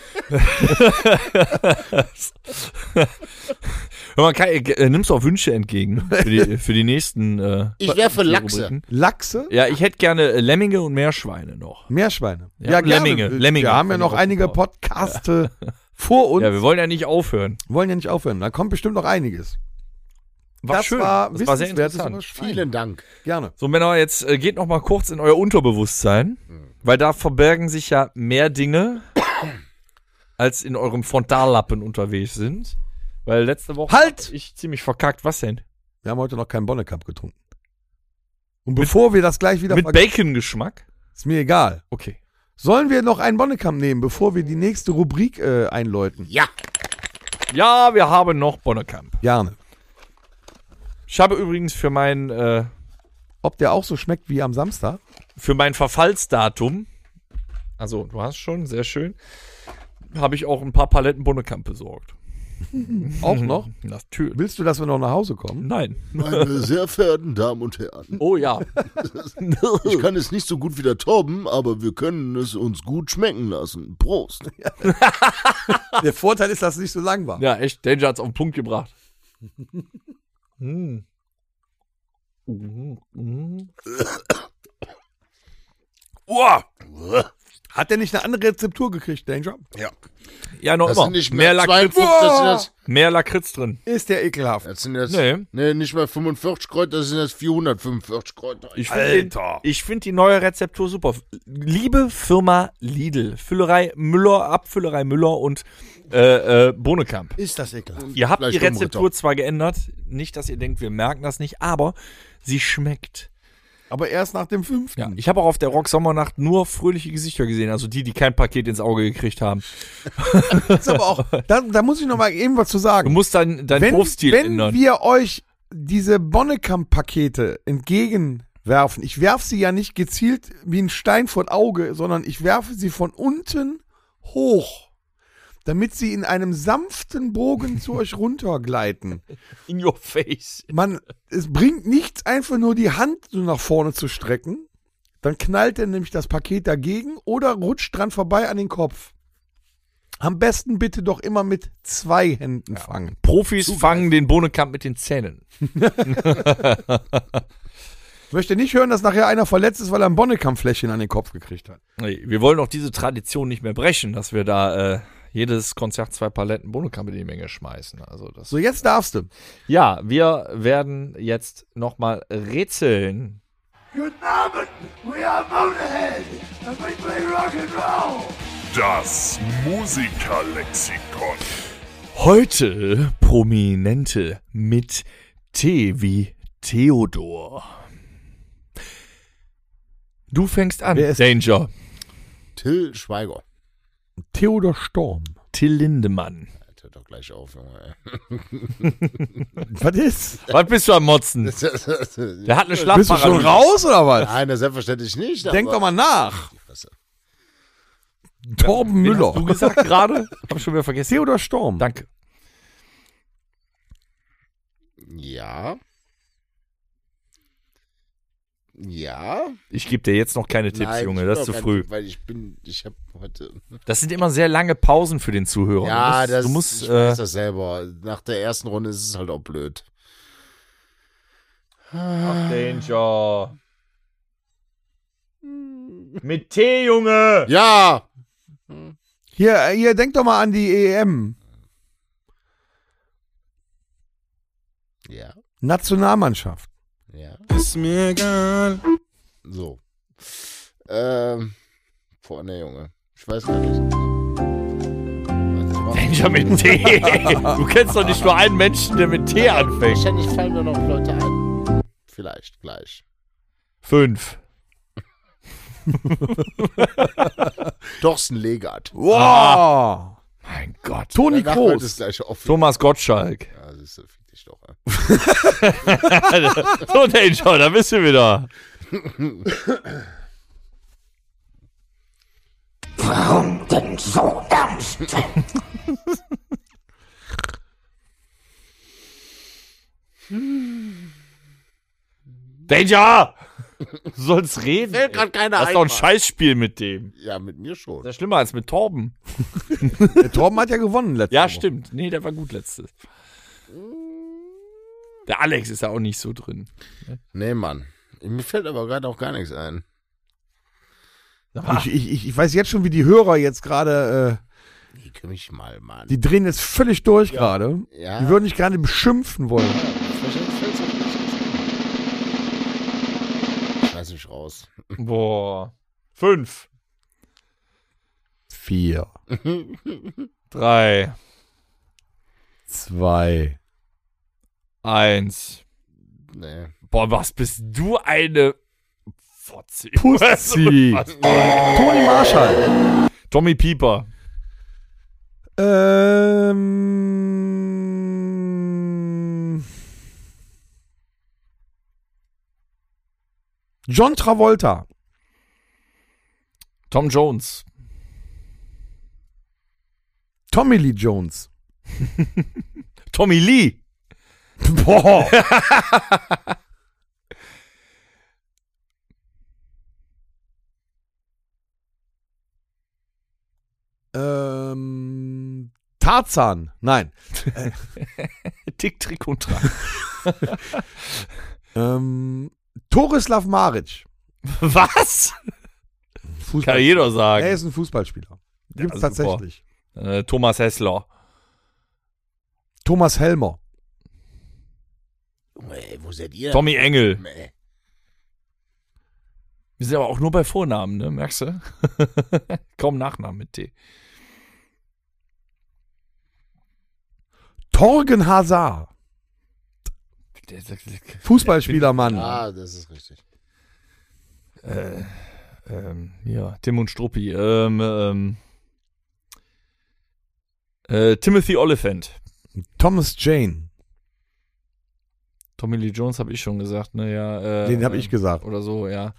Hör mal, Kai, äh, nimmst du auch Wünsche entgegen für die, für die nächsten äh, Ich wäre für Lachse. Rubriken? Lachse? Ja, ich hätte gerne äh, Lemminge und Meerschweine noch. Meerschweine. Ja, Lemminge, gerne. Lemminge. Wir haben ja noch Fand ich einige auch super. Podcasts vor uns. Ja, wir wollen ja nicht aufhören. wollen ja nicht aufhören. Da kommt bestimmt noch einiges. War das schön. war das war sehr wissenswertes interessant. über Schweine. Vielen Dank. Gerne. So, Männer, jetzt äh, geht noch mal kurz in euer Unterbewusstsein, weil da verbergen sich ja mehr Dinge, als in eurem Frontallappen unterwegs sind. Weil letzte Woche Halt! hab ich ziemlich verkackt. Was denn? Wir haben heute noch keinen Bonnekamp getrunken. Und bevor wir das gleich wieder Mit vergessen, Bacon-Geschmack? ist mir egal. Okay. Sollen wir noch einen Bonnekamp nehmen, bevor wir die nächste Rubrik äh, einläuten? Ja. Ja, wir haben noch Bonnekamp. Gerne. Ich habe übrigens für mein, äh, Ob der auch so schmeckt wie am Samstag? für mein Verfallsdatum, also du hast schon, sehr schön, habe ich auch ein paar Paletten Bonnekamp besorgt. Auch noch? Natürlich. Willst du, dass wir noch nach Hause kommen? Nein. Meine sehr verehrten Damen und Herren, Oh ja. ich kann es nicht so gut wie der Torben, aber wir können es uns gut schmecken lassen. Prost. Der Vorteil ist, dass es nicht so lang war. Ja, echt. Danger hat's auf den Punkt gebracht. mm. Mm, mm. Uah. Hat der nicht eine andere Rezeptur gekriegt, Danger? Ja, noch Das immer. sind nicht mehr, mehr Lakritz, zweiundfünfzig, das sind jetzt, mehr Lakritz drin. Ist der ekelhaft. das sind jetzt Nee. nee, nicht mehr fünfundvierzig Kräuter, das sind jetzt vierhundertfünfundvierzig Kräuter. Ich finde ich find die neue Rezeptur super. Liebe Firma Lidl, Füllerei Müller, Abfüllerei Müller und äh, äh, Bohnekamp. Ist das ekelhaft. Ihr habt Vielleicht die Rezeptur Domritter. zwar geändert, nicht, dass ihr denkt, wir merken das nicht, aber sie schmeckt. Aber erst nach dem fünften. Ja, ich habe auch auf der Rock-Sommernacht nur fröhliche Gesichter gesehen, also die, die kein Paket ins Auge gekriegt haben. Ist aber auch, da, da muss ich noch mal eben was zu Du sagen. musst deinen dein wenn Wurfstil wenn ändern. wir euch diese Bonnekamp-Pakete entgegenwerfen, ich werfe sie ja nicht gezielt wie ein Stein vor das Auge, sondern ich werfe sie von unten hoch, damit sie in einem sanften Bogen zu euch runtergleiten. In your face. Man, es bringt nichts, einfach nur die Hand so nach vorne zu strecken. Dann knallt er nämlich das Paket dagegen oder rutscht dran vorbei an den Kopf. Am besten bitte doch immer mit zwei Händen fangen. Profis fangen den Bohnekamp mit den Zähnen. Ich möchte nicht hören, dass nachher einer verletzt ist, weil er ein Bonnekamp-Fläschchen an den Kopf gekriegt hat. Nee, wir wollen auch diese Tradition nicht mehr brechen, dass wir da äh, jedes Konzert zwei Paletten Bohnekamp in die Menge schmeißen. Also das So, jetzt darfst du. ja, wir werden jetzt nochmal rätseln. Guten Abend, we are Motorhead and we play rock and roll. Das Musikerlexikon. Heute Prominente mit T wie Theodor. Du fängst an, Wer ist- Danger. Till Schweiger. Theodor Storm. Till Lindemann. Hört doch gleich auf, Junge. Was ist? Was bist du am Motzen? ey. Der hat eine Bist du schon Schlafparalyse. raus oder was? Nein, das selbstverständlich nicht. Denk aber- doch mal nach. Fresse. Torben Wen Müller. hast du gesagt gerade? Hab ich schon wieder vergessen. Theodor Storm. Danke. Ja. Ja. Ich gebe dir jetzt noch keine Tipps, Nein, Junge, ich das ist bin zu auch früh. kein- Weil ich bin, ich habe heute. Das sind immer sehr lange Pausen für den Zuhörer. Ja, du musst, das, du musst ich äh, weiß das selber. Nach der ersten Runde ist es halt auch blöd. Ach, Danger. Mit T, Junge. Ja! Hier, hier, denk doch mal an die E M. Ja. Nationalmannschaft. Ja. Ist mir egal. So. Ähm. Boah, ne, Junge. Ich weiß gar nicht. Warte, ich mach- Danger mit T. Du kennst doch nicht nur einen Menschen, der mit T anfängt. Wahrscheinlich fallen mir noch Leute ein. Vielleicht gleich. Fünf. Thorsten Legert. Wow. Mein Gott. Toni Danach hört es Kroos. gleich auf. Thomas Gottschalk. Ja, das ist so fick dich doch. Ey. So, Danger, da bist du wieder. Warum denn so ernst? Danger! Du sollst reden. Fällt grad keiner Das ist ein, doch ein Mann. Scheißspiel mit dem. Ja, mit mir schon. Das ist schlimmer als mit Torben. Der Torben hat ja gewonnen letztes Ja, Mal. stimmt. Nee, der war gut letztes. Der Alex ist ja auch nicht so drin. Nee, Mann. Mir fällt aber gerade auch gar nichts ein. Ich, ich, ich weiß jetzt schon, wie die Hörer jetzt gerade, äh, Ich kümmere mich mal, Mann. die drehen jetzt völlig durch gerade. Ja. Die würden dich gerade beschimpfen wollen. Schmeiß mich raus. Boah. Fünf. Vier, Drei. zwei, Eins. Nee. Boah, was bist du eine Fotze. Pussy. Was? Toni Marshall. Tommy Pieper. Ähm, John Travolta. Tom Jones. Tommy Lee Jones. Tommy Lee. Boah. ähm, Tarzan. Nein. Tick, Trick und Track. Ähm, Torislav Maric. Was? Fußball- Kann jeder sagen. Er ist ein Fußballspieler. Gibt's Ja, super. tatsächlich. Äh, Thomas Hessler. Thomas Helmer. Ey, wo seid ihr? Tommy Engel. Nee. Wir sind aber auch nur bei Vornamen, ne? Merkst du? Kaum Nachnamen mit T. Torgen Hazard. Fußballspieler, Mann. Ah, das ist richtig. Äh, ähm, ja, Tim und Struppi. Ähm, ähm, äh, Timothy Oliphant. Thomas Jane. Tommy Lee Jones habe ich schon gesagt, ne? Ja, äh, Den habe äh, ich gesagt. Oder so, ja.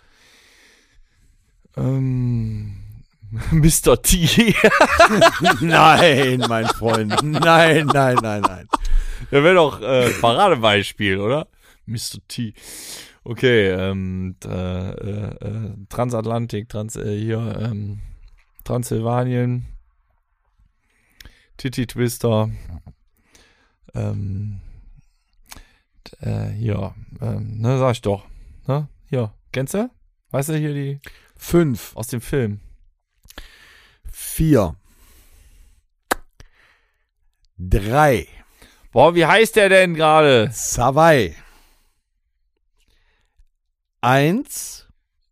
Ähm, Mister T. Nein, mein Freund. Nein, nein, nein, nein. Der wäre doch äh, Paradebeispiel, oder? Mister T. Okay, ähm, äh, äh, Transatlantik, Trans, äh, hier, ähm, Transsilvanien, Titty Twister, ähm, äh, hier, ähm, ne, sag ich doch, ne, hier, kennst du? Weißt du, hier die, Fünf, aus dem Film. vier, drei, Boah, wie heißt der denn gerade? zwei, eins,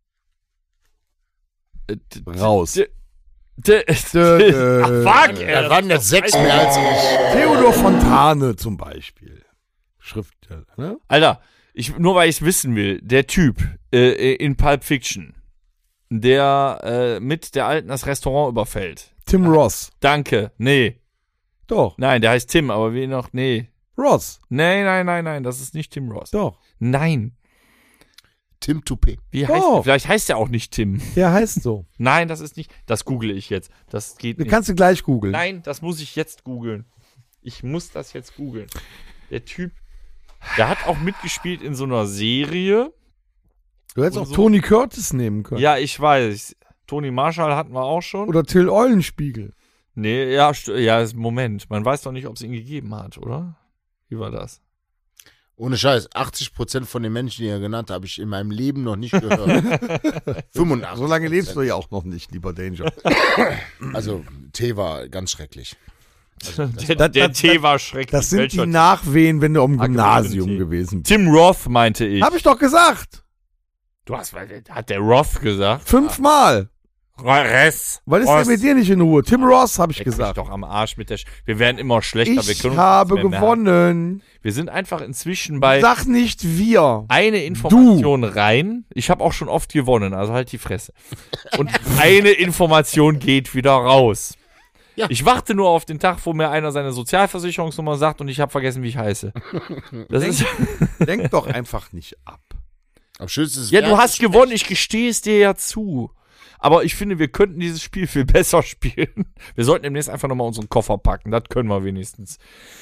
Äh, d- raus. d- d- Dö, Ach, dö. fuck, ey. Da waren jetzt sechs mehr als ich. Theodor Fontane zum Beispiel. Schriftsteller, ne? Alter, ich, nur weil ich es wissen will, der Typ äh, in Pulp Fiction, der äh, mit der Alten das Restaurant überfällt. Tim Ross. Danke, nee. Doch. Nein, der heißt Tim, aber wie noch, nee. Ross. Nee, nein, nein, nein, das ist nicht Tim Ross. Doch. Nein. Tim Toupé. Wie heißt Doch. der? Vielleicht heißt er auch nicht Tim. Der heißt so. Nein, das ist nicht, das google ich jetzt. Das geht Du nicht. kannst du gleich googeln. Nein, das muss ich jetzt googeln. Ich muss das jetzt googeln. Der Typ, der hat auch mitgespielt in so einer Serie. Du hättest Und auch so. Tony Curtis nehmen können. Ja, ich weiß. Toni Marshall hatten wir auch schon. Oder Till Eulenspiegel. Nee, ja, st- ja, Moment. Man weiß doch nicht, ob es ihn gegeben hat, oder? Wie war das? Ohne Scheiß, achtzig Prozent von den Menschen, die er genannt hat, habe ich in meinem Leben noch nicht gehört. fünfundachtzig So lange lebst du ja auch noch nicht, lieber Danger. Also, Tee war ganz schrecklich. der das- der das- Tee war schrecklich. Das sind Welcher die Tee? Nachwehen, wenn du am Ah, Gymnasium Tee. gewesen bist. Tim Roth meinte ich. Hab ich doch gesagt. Du hast, hat der Roth gesagt? Fünfmal. Ress. Was ist Ross. denn mit dir nicht in Ruhe? Tim Ross, habe ich Leck mich gesagt. doch am Arsch mit der Sch Wir werden immer schlechter. wir Ich können uns habe nichts mehr merken. gewonnen. Wir sind einfach inzwischen bei Sag nicht wir. eine Information rein. Ich habe auch schon oft gewonnen, also halt die Fresse. Und eine Information geht wieder raus. Ja. Ich warte nur auf den Tag, wo mir einer seine Sozialversicherungsnummer sagt und ich habe vergessen, wie ich heiße. Das ist Denk doch einfach nicht ab. Am schönsten ist ja, du Wert- hast gewonnen, ich gestehe es dir ja zu. Aber ich finde, wir könnten dieses Spiel viel besser spielen. Wir sollten demnächst einfach nochmal unseren Koffer packen. Das können wir wenigstens.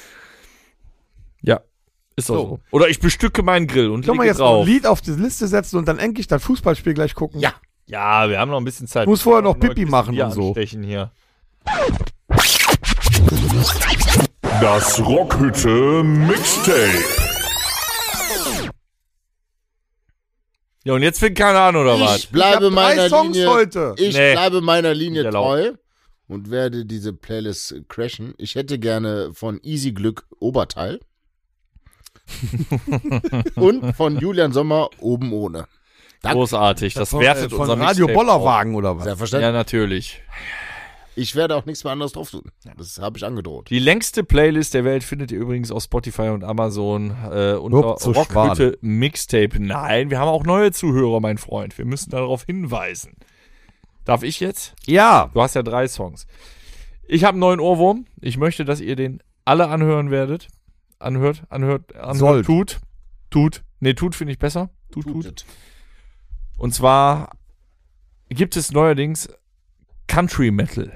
Ja, ist doch So. so. Oder ich bestücke meinen Grill und Können wir lege jetzt noch drauf. ein Lied auf die Liste setzen und dann endlich das Fußballspiel gleich gucken? Ja. Ja, wir haben noch ein bisschen Zeit. Ich muss vorher noch Wir Pipi ein machen Bier und so. anstechen hier. Das Rockhütte Mixtape. Ja, und jetzt fängt keiner an, oder was? Ich bleibe Ich hab drei meiner Songs Linie. heute. Ich Nee. bleibe meiner Linie Nicht erlaubt. treu und werde diese Playlist crashen. Ich hätte gerne von Easy Glück Oberteil und von Julian Sommer Oben ohne. Danke. Großartig. Das Von, wertet äh, von unser Radio Mixtape Bollerwagen oder was? auf. Selbstverständlich. Ja, natürlich. Ich werde auch nichts mehr anderes drauf tun. Das habe ich angedroht. Die längste Playlist der Welt findet ihr übrigens auf Spotify und Amazon äh, unter Hupf zur Rockhütte Mixtape. Nein, wir haben auch neue Zuhörer, mein Freund. Wir müssen darauf hinweisen. Darf ich jetzt? Ja. Du hast ja drei Songs. Ich habe einen neuen Ohrwurm. Ich möchte, dass ihr den alle anhören werdet. Anhört, anhört, anhört, Sollt. tut. Tut. Nee, tut finde ich besser. Tut, tut. Tutet. Und zwar gibt es neuerdings Country Metal.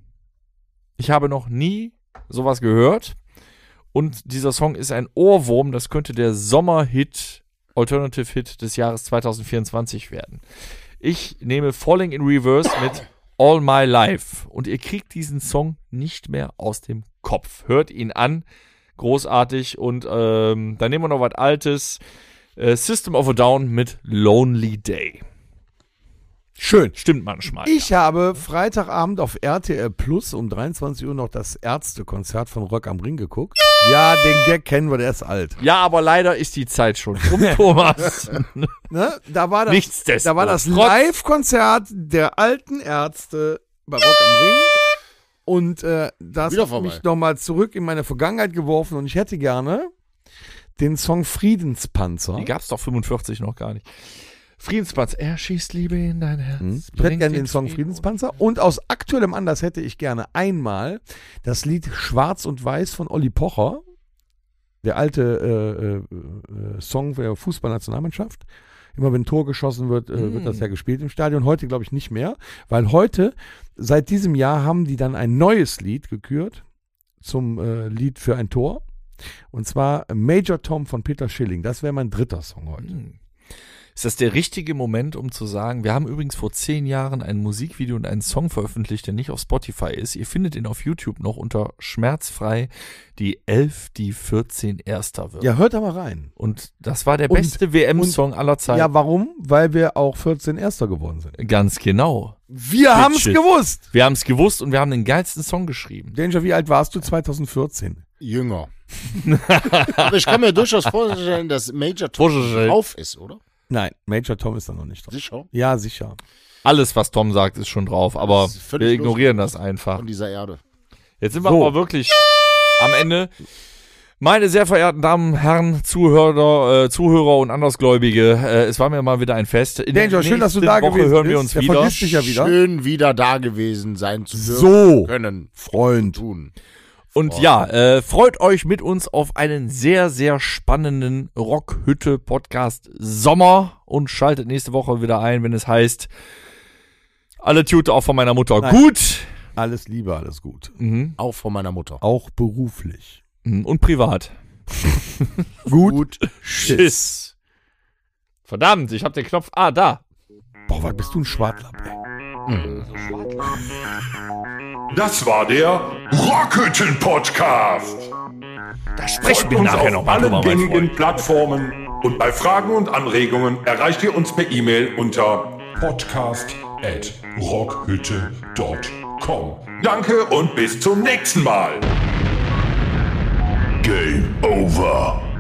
Ich habe noch nie sowas gehört. Und dieser Song ist ein Ohrwurm. Das könnte der Sommerhit, Alternative Hit des Jahres zwanzig vierundzwanzig werden. Ich nehme Falling in Reverse mit All My Life. Und ihr kriegt diesen Song nicht mehr aus dem Kopf. Hört ihn an. Großartig. Und ähm, dann nehmen wir noch was Altes. Äh, System of a Down mit Lonely Day. Schön. Stimmt manchmal. Ich habe Freitagabend auf R T L Plus um dreiundzwanzig Uhr noch das Ärztekonzert von Rock am Ring geguckt. Ja, den Gag kennen wir, der ist alt. Ja, aber leider ist die Zeit schon um, Thomas. Ne? Da war das, Nichtsdestotrotz. da war das Live-Konzert der alten Ärzte bei Rock am Ring. Und äh, das Wieder hat vorbei. mich nochmal zurück in meine Vergangenheit geworfen. Und ich hätte gerne den Song Friedenspanzer. Die gab's doch fünfundvierzig noch gar nicht. Friedenspanzer. Er schießt Liebe in dein Herz. Hm? Ich hätte gerne den Song Friedenspanzer. Und aus aktuellem Anlass hätte ich gerne einmal das Lied Schwarz und Weiß von Olli Pocher. Der alte äh, äh, Song der Fußballnationalmannschaft. Immer wenn ein Tor geschossen wird, äh, Mm. wird das ja gespielt im Stadion. Heute glaube ich nicht mehr. Weil heute, seit diesem Jahr, haben die dann ein neues Lied gekürt zum äh, Lied für ein Tor. Und zwar Major Tom von Peter Schilling. Das wäre mein dritter Song heute. Hm. Ist das der richtige Moment, um zu sagen, wir haben übrigens vor zehn Jahren ein Musikvideo und einen Song veröffentlicht, der nicht auf Spotify ist. Ihr findet ihn auf YouTube noch unter Schmerzfrei, die elf, die vierzehn Erster wird. Ja, hört da mal rein. Und das war der Und- beste W M-Song aller Zeiten. Ja, warum? Weil wir auch vierzehn Erster geworden sind. Ganz genau. Wir haben es Bitches. gewusst. Wir haben es gewusst und wir haben den geilsten Song geschrieben. Danger, wie alt warst du zweitausendvierzehn? Jünger. Aber ich kann mir durchaus vorstellen, dass Major Tom Vorstellen. drauf ist, oder? Nein, Major Tom ist da noch nicht drauf. Sicher. Ja, sicher. Alles, was Tom sagt, ist schon drauf, aber Das ist völlig wir ignorieren los- das einfach. Von dieser Erde. Jetzt sind wir So. aber wirklich am Ende. Meine sehr verehrten Damen, Herren, Zuhörer, äh, Zuhörer und Andersgläubige, äh, es war mir mal wieder ein Fest. In der Danger, schön, dass du nächsten da Woche gewesen hören wir bist. uns Der wieder. vergisst dich ja wieder. Schön wieder da gewesen sein zu dürfen. So, Können. Freund. Tun. Und ja, äh, freut euch mit uns auf einen sehr, sehr spannenden Rockhütte-Podcast Sommer und schaltet nächste Woche wieder ein, wenn es heißt, alle Tute auch von meiner Mutter. Nein. Gut. Alles Liebe, alles gut. Mhm. Auch von meiner Mutter. Auch beruflich. Mhm. Und privat. Gut. Tschüss. Tschüss. Verdammt, ich hab den Knopf. Ah, da. Boah, was bist du ein Schwartlapp, ey. Hm. Das war der Rockhütten-Podcast. Da sprechen Folgt wir uns nachher auf nochmal drüber, allen mein gängigen Freund. Plattformen und bei Fragen und Anregungen erreicht ihr uns per E-Mail unter podcast at rockhütte punkt com. Danke und bis zum nächsten Mal. Game over.